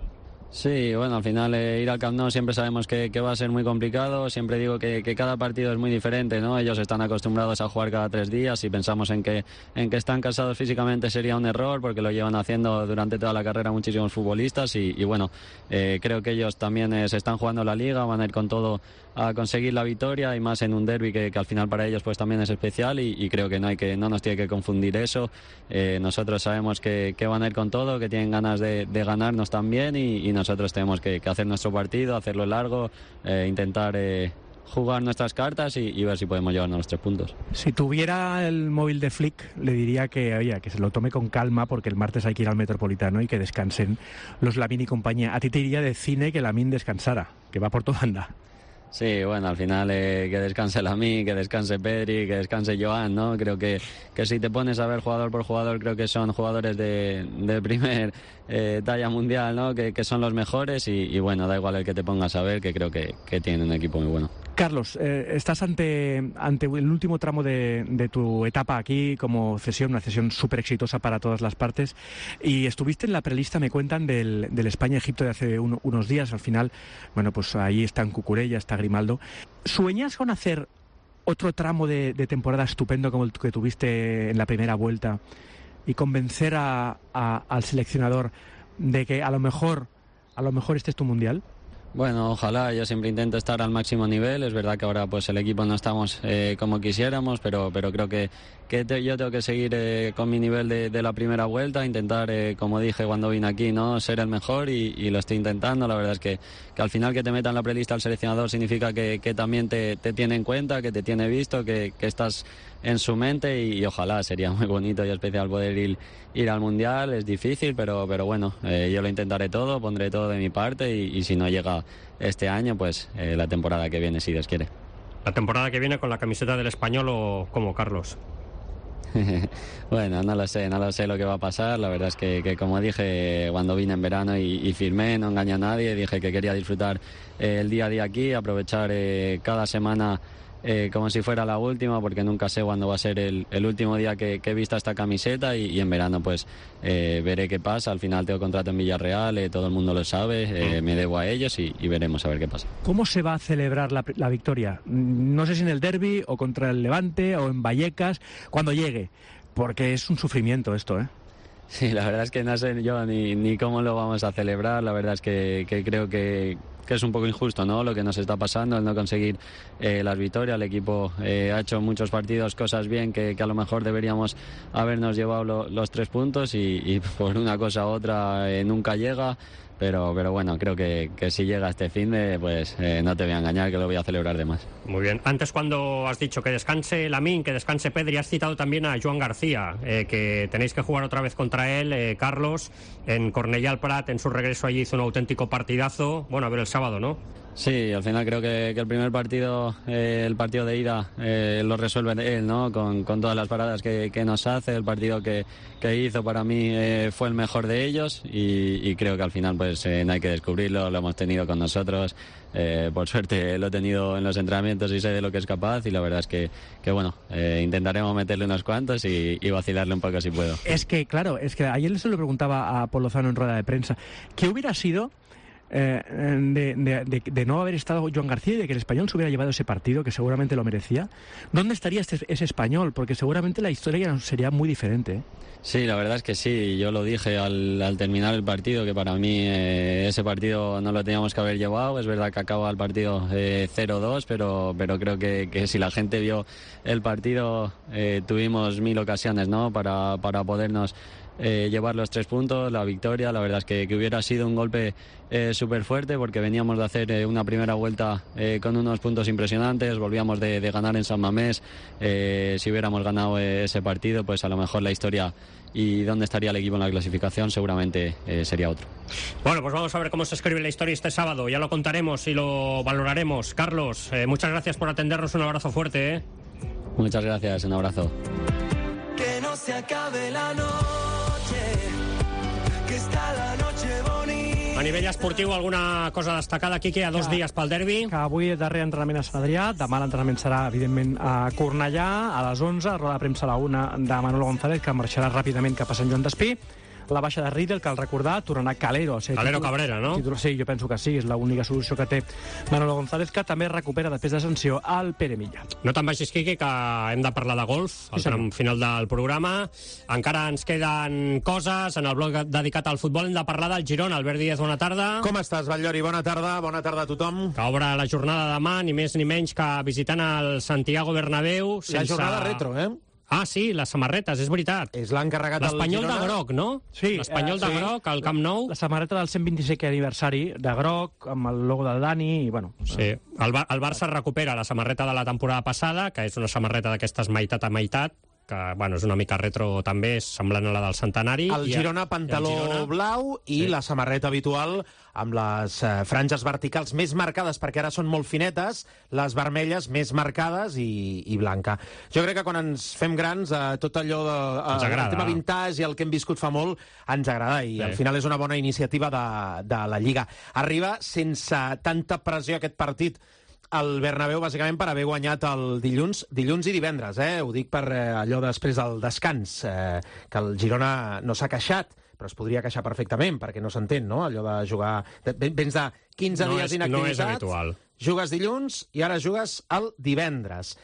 Sí, bueno, al final ir al Camp Nou siempre sabemos que va a ser muy complicado. Siempre digo que cada partido es muy diferente, ¿no? Ellos están acostumbrados a jugar cada 3 días y pensamos en que están cansados físicamente sería un error, porque lo llevan haciendo durante toda la carrera muchísimos futbolistas y bueno, creo que ellos también se están jugando la Liga, van a ir con todo a conseguir la victoria, y más en un derbi que al final para ellos pues también es especial, y creo que no nos tiene que confundir eso. Nosotros sabemos que van a ir con todo, que tienen ganas de ganarnos también, y nosotros tenemos que hacer nuestro partido, hacerlo largo, intentar jugar nuestras cartas y ver si podemos llevarnos los 3 puntos. Si tuviera el móvil de Flick, le diría que se lo tome con calma, porque el martes hay que ir al Metropolitano y que descansen los Lamine y compañía. A ti te iría de cine que Lamine descansara, que va por toda banda. Sí, bueno, al final que descanse Lamine, que descanse Pedri, que descanse Joan, ¿no? Creo que si te pones a ver jugador por jugador, creo que son jugadores de primer talla mundial, ¿no? Que son los mejores, y bueno, da igual el que te pongas a ver, que creo que tienen un equipo muy bueno. Carlos, estás ante el último tramo de tu etapa aquí como cesión, una cesión súper exitosa para todas las partes, y estuviste en la prelista, me cuentan, del España-Egipto de hace unos días. Al final, bueno, pues ahí están Cucurella, está Grimaldo. ¿Sueñas con hacer otro tramo de temporada estupendo como el que tuviste en la primera vuelta y convencer al seleccionador de que a lo mejor este es tu mundial? Bueno, ojalá. Yo siempre intento estar al máximo nivel. Es verdad que ahora pues el equipo no estamos como quisiéramos, pero creo que yo tengo que seguir con mi nivel de la primera vuelta, intentar, como dije cuando vine aquí, ¿no?, ser el mejor, y lo estoy intentando. La verdad es que al final que te metan en la prelista al seleccionador significa que también te tiene en cuenta, que te tiene visto, que estás en su mente, y ojalá. Sería muy bonito y especial poder ir al Mundial. Es difícil, pero bueno, yo lo intentaré todo, pondré todo de mi parte, y si no llega este año, pues la temporada que viene, si Dios quiere. La temporada que viene con la camiseta del Español, o como Carlos. Bueno, no lo sé lo que va a pasar. La verdad es que como dije cuando vine en verano y firmé, no engañé a nadie, dije que quería disfrutar el día a día aquí, aprovechar cada semana como si fuera la última, porque nunca sé cuándo va a ser el último día que vista esta camiseta, y en verano pues veré qué pasa. Al final tengo contrato en Villarreal, todo el mundo lo sabe, me debo a ellos, y veremos a ver qué pasa. ¿Cómo se va a celebrar la victoria? No sé si en el derbi, o contra el Levante, o en Vallecas, cuando llegue, porque es un sufrimiento esto, ¿eh? Sí, la verdad es que no sé yo ni cómo lo vamos a celebrar. La verdad es que creo que es un poco injusto, ¿no?, lo que nos está pasando, el no conseguir las victorias. El equipo ha hecho muchos partidos, cosas bien, que a lo mejor deberíamos habernos llevado los 3 puntos, y por una cosa u otra nunca llega. Pero bueno, creo que si llega este finde, pues no te voy a engañar, que lo voy a celebrar de más. Muy bien. Antes, cuando has dicho que descanse Lamine, que descanse Pedri, has citado también a Joan García, que tenéis que jugar otra vez contra él, Carlos, en Cornellà al Prat. En su regreso allí hizo un auténtico partidazo. Bueno, a ver el sábado, ¿no? Sí, al final creo que el primer partido, el partido de ida, lo resuelve él, ¿no? Con todas las paradas que nos hace. El partido que hizo para mí fue el mejor de ellos, y creo que al final pues no hay que descubrirlo, lo hemos tenido con nosotros. Por suerte lo he tenido en los entrenamientos y sé de lo que es capaz, y la verdad es que bueno, intentaremos meterle unos cuantos y vacilarle un poco si puedo. Es que, claro, ayer se lo preguntaba a Pol Lozano en rueda de prensa, ¿qué hubiera sido de no haber estado Joan García, y de que el Español se hubiera llevado ese partido, que seguramente lo merecía? ¿Dónde estaría ese Español? Porque seguramente la historia sería muy diferente, ¿eh? Sí, la verdad es que sí. Yo lo dije al terminar el partido, que para mí ese partido no lo teníamos que haber llevado. Es verdad que acaba el partido 0-2, pero creo que si la gente vio el partido, tuvimos 1000 ocasiones, ¿no?, para podernos llevar los 3 puntos, la victoria. La verdad es que hubiera sido un golpe súper fuerte, porque veníamos de hacer una primera vuelta con unos puntos impresionantes, volvíamos de ganar en San Mamés. Si hubiéramos ganado ese partido, pues a lo mejor la historia y dónde estaría el equipo en la clasificación seguramente sería otro. Bueno, pues vamos a ver cómo se escribe la historia este sábado, ya lo contaremos y lo valoraremos. Carlos, muchas gracias por atendernos, un abrazo fuerte, ¿eh? Muchas gracias, un abrazo. Que no se acabe la noche, que está la noche bonita. A nivell esportiu, alguna cosa destacada, Quique, a 2 dies pel derbi? Que avui darrer entrenament a Sant Adrià, demà l'entrenament serà, evidentment, a Cornellà, a les 11, roda de premsa a la 1 de Manolo González, que marxarà ràpidament cap a Sant Joan d'Espí. la baixa de Riedel, cal recordar, tornarà Calero. Calero Cabrera, no? Sí, jo penso que sí, és l'única solució que té Manolo González, que també recupera després de sanció al Pere Milla. No te'n vagis, Quique, que hem de parlar de golf, al tram final del programa. Encara ens queden coses en el bloc dedicat al futbol. Hem de parlar del Girona. Albert Díaz, bona tarda. Com estàs, Batllori? Bona tarda a tothom. Que obre la jornada demà, ni més ni menys que visitant el Santiago Bernabéu. La jornada retro, Ah, sí, les samarretes, és veritat. És l'han carregat el Girona. L'Espanyol de groc, no? Sí. L'Espanyol de groc, al Camp Nou. La samarreta del 125è aniversari de groc, amb el logo del Dani, i bueno... Sí, el Barça recupera la samarreta de la temporada passada, que és una samarreta d'aquestes meitat a meitat, que bueno, és una mica retro també, és semblant a la del centenari. El Girona pantaló blau i la samarreta habitual amb les franges verticals més marcades, perquè ara són molt finetes, les vermelles més marcades i blanca. Jo crec que quan ens fem grans, tot allò del tema vintage i el que hem viscut fa molt, ens agrada, i al final és una bona iniciativa de la Lliga. Arriba sense tanta pressió aquest partit al Bernabéu, bàsicament per haver guanyat el dilluns i divendres, ho dic per allò després del descans, que el Girona no s'ha queixat, però es podria queixar perfectament, perquè no s'entén, no?, allò de jugar... Vens de 15 dies d'inactivitat, no és habitual. Jugues dilluns i ara jugues el divendres.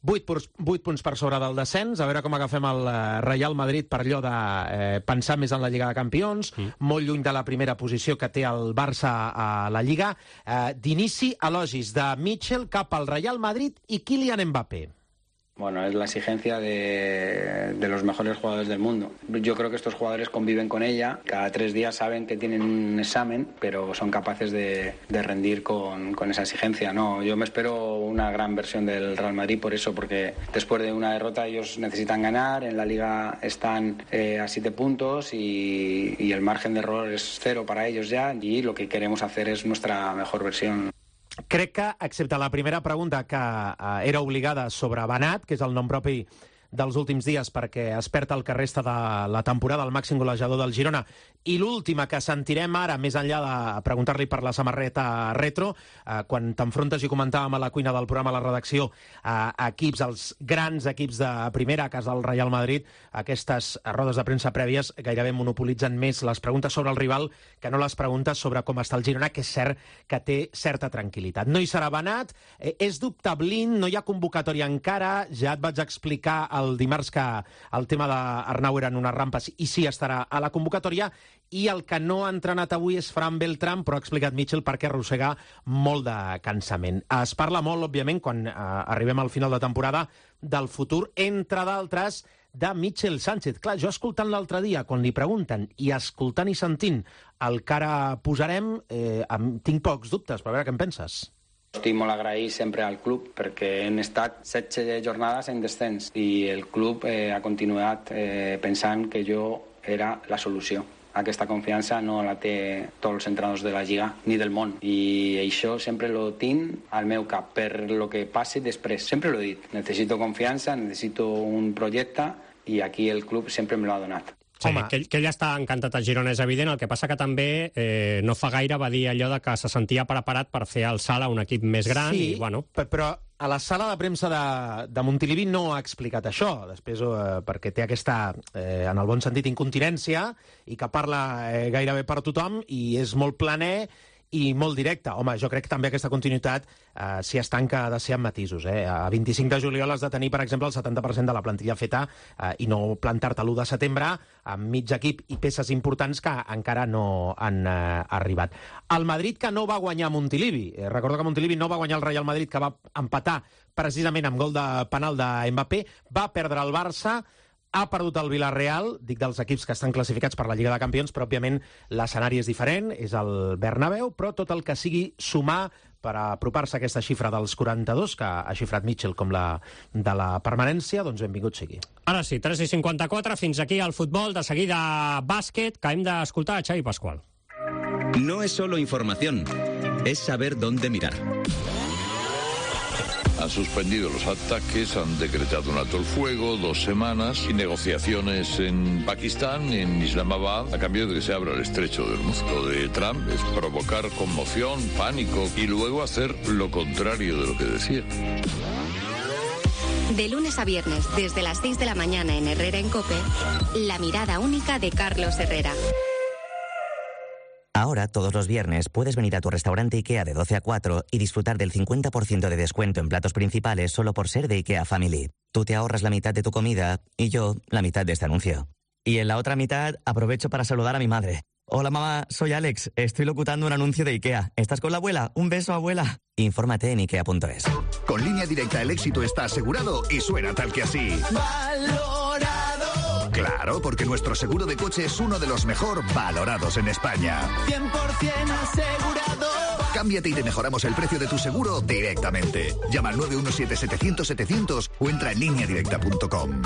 8 punts per sobre del descens, a veure com agafem el Real Madrid per allò de pensar més en la Lliga de Campions, molt lluny de la primera posició que té el Barça a la Lliga. D'inici, elogis de Mitchell cap al Real Madrid i Kylian Mbappé. Bueno, es la exigencia de los mejores jugadores del mundo. Yo creo que estos jugadores conviven con ella. Cada 3 días saben que tienen un examen, pero son capaces de rendir con esa exigencia. No, yo me espero una gran versión del Real Madrid por eso, porque después de una derrota ellos necesitan ganar. En la Liga están a 7 puntos y el margen de error es 0 para ellos ya. Y lo que queremos hacer es nuestra mejor versión. Crec que, excepte la primera pregunta, que era obligada sobre Banat, que és el nom propi dels últims dies perquè es perd el que resta de la temporada, el màxim golejador del Girona, i l'última que sentirem ara, més enllà de preguntar-li per la samarreta retro, quan t'enfrontes, i comentàvem a la cuina del programa, a la redacció, equips, els grans equips de primera, cas del Real Madrid, aquestes rodes de premsa prèvies gairebé monopolitzen més les preguntes sobre el rival que no les preguntes sobre com està el Girona, que és cert que té certa tranquil·litat. No hi serà Banat, és dubte blind, no hi ha convocatòria encara, ja et vaig explicar el dimarts que el tema d'Arnau eren unes rampes i sí estarà a la convocatòria, i el que no ha entrenat avui és Fran Beltrán, però ha explicat Mitchell perquè arrossega molt de cansament. Es parla molt, òbviament, quan arribem al final de temporada, del futur, entre d'altres, de Mitchell Sánchez. Clar, jo escoltant l'altre dia, quan li pregunten, i escoltant i sentint el que ara posarem, tinc pocs dubtes, però a veure què en penses. Estic molt agraït sempre al club perquè hem estat 16 jornades en descens i el club ha continuat pensant que jo era la solució. Aquesta confiança no la té tots els entrenadors de la Lliga ni del món, i això sempre lo tinc al meu cap per lo que passi després. Sempre lo he dit, necessito confiança, necessito un projecte, i aquí el club sempre me l'ha donat. Sí, que ell està encantat a Girona, és evident. El que passa que també no fa gaire va dir allò de que se sentia preparat per fer el salt a un equip més gran. Sí, i, bueno... però a la sala de premsa de Montilivi no ha explicat això. Després, perquè té aquesta, en el bon sentit, incontinència, i que parla gairebé per tothom, i és molt planer i molt directe. Home, jo crec que també aquesta continuïtat, si es tanca, ha de ser amb matisos. A 25 de juliol has de tenir, per exemple, el 70% de la plantilla feta i no plantar-te l'1 de setembre amb mig equip i peces importants que encara no han arribat. El Madrid, que no va guanyar a Montilivi. Recordo que Montilivi no va guanyar el Real Madrid, que va empatar precisament amb gol de penal de Mbappé. Va perdre el Barça, ha perdut el Villarreal, dic dels equips que estan classificats per la Lliga de Campions, però òbviament l'escenari és diferent, és el Bernabéu, però tot el que sigui sumar per apropar-se a aquesta xifra dels 42, que ha xifrat Mitchell com la de la permanència, doncs benvingut sigui. Ara sí, 3:54, fins aquí el futbol, de seguida bàsquet, que hem d'escoltar a Xavi Pascual. No es solo información, es saber dónde mirar. Han suspendido los ataques, han decretado un alto el fuego, 2 semanas y negociaciones en Pakistán, en Islamabad, a cambio de que se abra el estrecho de Hormuz. Lo de Trump es provocar conmoción, pánico y luego hacer lo contrario de lo que decía. De lunes a viernes, desde las 6 de la mañana en Herrera en COPE, la mirada única de Carlos Herrera. Ahora, todos los viernes, puedes venir a tu restaurante IKEA de 12 a 4 y disfrutar del 50% de descuento en platos principales solo por ser de IKEA Family. Tú te ahorras la mitad de tu comida y yo la mitad de este anuncio. Y en la otra mitad, aprovecho para saludar a mi madre. Hola mamá, soy Alex, estoy locutando un anuncio de IKEA. ¿Estás con la abuela? Un beso, abuela. Infórmate en IKEA.es. Con Línea Directa el éxito está asegurado y suena tal que así. Valorado. Claro, porque nuestro seguro de coche es uno de los mejor valorados en España. 100% asegurado. Cámbiate y te mejoramos el precio de tu seguro directamente. Llama al 917-700-700 o entra en lineadirecta.com.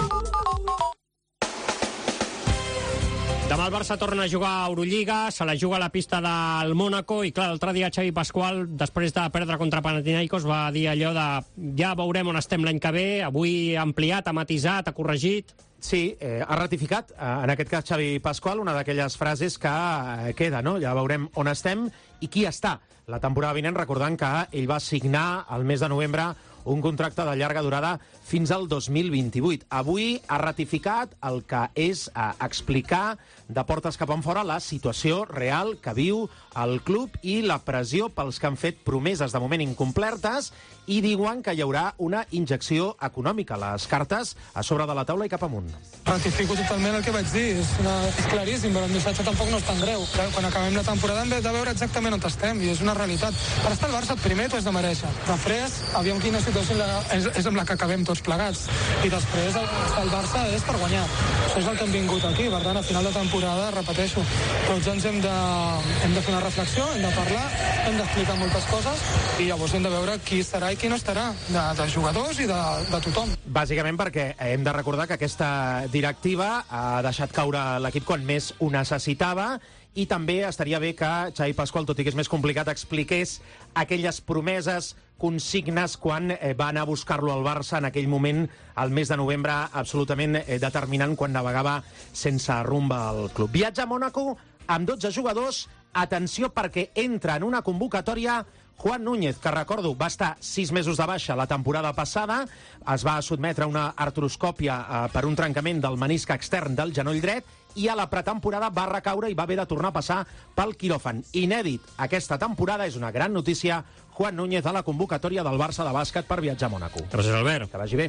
Demà el Barça torna a jugar a Eurolliga, se la juga a la pista del Mónaco i, clar, l'altre dia Xavi Pasqual, després de perdre contra Panathinaikos, va dir allò de ja veurem on estem l'any que ve, avui ha ampliat, ha matisat, ha corregit... Sí, ha ratificat, en aquest cas Xavi Pasqual, una d'aquelles frases que queda, no? Ja veurem on estem i qui està. La temporada vinent, recordant que ell va signar al mes de novembre un contracte de llarga durada fins al 2028. Avui ha ratificat el que és explicar de portes cap enfora la situació real que viu el club i la pressió pels que han fet promeses de moment incomplertes i diuen que hi haurà una injecció econòmica. Les cartes a sobre de la taula i cap amunt. Ratifico totalment el que vaig dir. És claríssim, però el missatge tampoc no és tan greu. Quan acabem la temporada hem de veure exactament on estem i és una realitat. Per estar al Barça, primer t'ho has de mereixer. Després, aviam quina situació és amb la que acabem tots plegats. I després, estar al Barça és per guanyar. Això és el que hem vingut aquí. Per tant, a final de temporada, repeteixo, tots ens hem de fer una reflexió, hem de parlar, hem d'explicar moltes coses i llavors hem de veure qui estarà i qui no estarà, de jugadors i de tothom. Bàsicament perquè hem de recordar que aquesta directiva ha deixat caure l'equip quan més ho necessitava i també estaria bé que Xavi Pasqual, tot i que és més complicat, expliqués aquelles promeses, consignes, quan va anar a buscar-lo al Barça en aquell moment, al mes de novembre, absolutament determinant, quan navegava sense rumb al club. Viatge a Mònaco amb 12 jugadors. Atenció, perquè entra en una convocatòria Juan Núñez, que recordo va estar 6 mesos de baixa la temporada passada, es va sotmetre a una artroscòpia per un trencament del menisc extern del genoll dret i a la pretemporada va recaure i va haver de tornar a passar pel quiròfan. Inèdit aquesta temporada, és una gran notícia, Juan Núñez a la convocatòria del Barça de bàsquet per viatjar a Mònaco. Gràcies, Albert. Que vagi bé.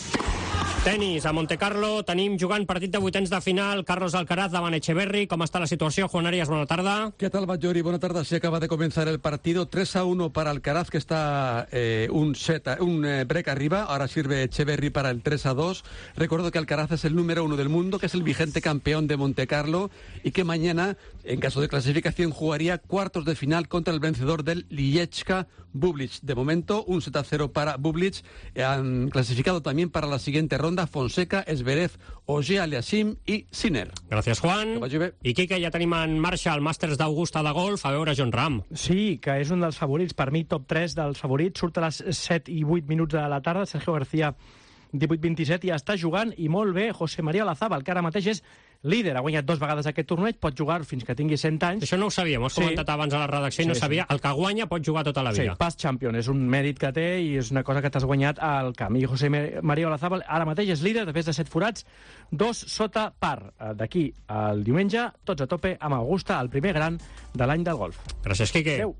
Tenis, a Montecarlo, tenim jugant partit de vuitens de final, Carlos Alcaraz davant Echeverry. ¿Cómo está la situación? Juan Arias, buena tarde. ¿Qué tal, Batllori? Buena tarde. Se acaba de comenzar el partido 3-1 para Alcaraz, que está un break arriba. Ahora sirve Echeverry para el 3-2. Recuerdo que Alcaraz es el número 1 del mundo, que es el vigente campeón de Montecarlo y que mañana, en caso de clasificación, jugaría cuartos de final contra el vencedor del Lijeka Bublik. De momento, un 7-0 para Bublik. Han clasificado también para la siguiente ronda Fonseca, Zverev, Auger Aliassime i Sinner. Gràcies, Juan. I Quique, ja tenim en marxa el Màsters d'Augusta de golf. A veure, John Ram. Sí, que és un dels favorits. Per mi, top 3 dels favorits. Surt a les 7 i 8 minuts de la tarda. Sergio García, 18-27, i està jugant, i molt bé, José María Olazábal, que ara mateix és líder. Ha guanyat 2 vegades aquest torneig, pot jugar fins que tingui 100 anys. Això no ho sabíem, ho has comentat abans a la redacció i no sabia. El que guanya pot jugar tota la vida. Sí, past champion, és un mèrit que té i és una cosa que t'has guanyat al camp. I José María Olazábal ara mateix és líder, després de 7 forats, 2 sota par. D'aquí al diumenge, tots a tope amb Augusta, el primer gran de l'any del golf. Gràcies, Quique. Adéu.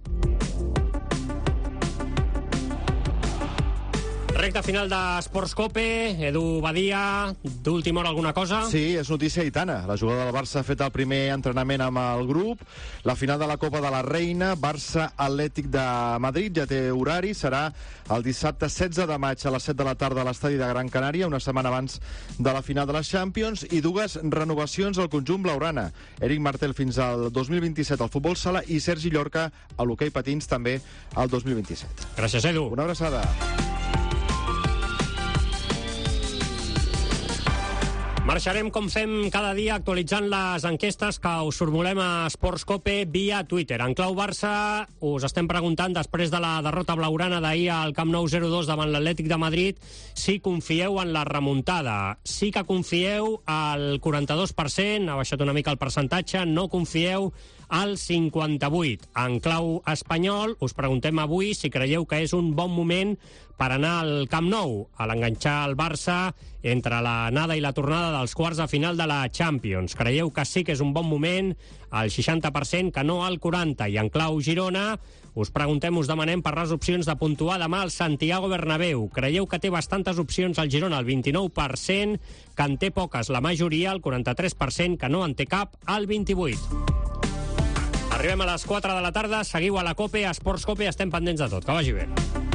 Recta final d'Esports Cope. Edu Badia, d'última hora alguna cosa? Sí, és notícia gitana. La jugada del Barça ha fet el primer entrenament amb el grup. La final de la Copa de la Reina, Barça-Atlètic de Madrid, ja té horari. Serà el dissabte 16 de maig a les 7 de la tarda a l'estadi de Gran Canària, una setmana abans de la final de les Champions, i 2 renovacions al conjunt blaugrana. Eric Martel fins al 2027 al futbol sala i Sergi Llorca a l'hoquei patins també al 2027. Gràcies, Edu. Una abraçada. Marxarem, com fem cada dia, actualitzant les enquestes que us formulem a Esports Cope via Twitter. En clau Barça, us estem preguntant, després de la derrota blaugrana d'ahir al Camp Nou 0-2 davant l'Atlètic de Madrid, si confieu en la remuntada. Sí que confieu al 42%, ha baixat una mica el percentatge, no confieu al 58. En clau espanyol, us preguntem avui si creieu que és un bon moment per anar al Camp Nou, a l'enganxar el Barça entre l'anada i la tornada dels quarts de final de la Champions. Creieu que sí que és un bon moment, al 60%, que no al 40%. I en clau Girona, us preguntem, us demanem per les opcions de puntuar demà al Santiago Bernabéu. Creieu que té bastantes opcions al Girona, el 29%, que en té poques la majoria, el 43%, que no en té cap, el 28%. Arribem a les 4 de la tarda, seguiu a la COPE, a Esports COPE, estem pendents de tot. Que vagi bé.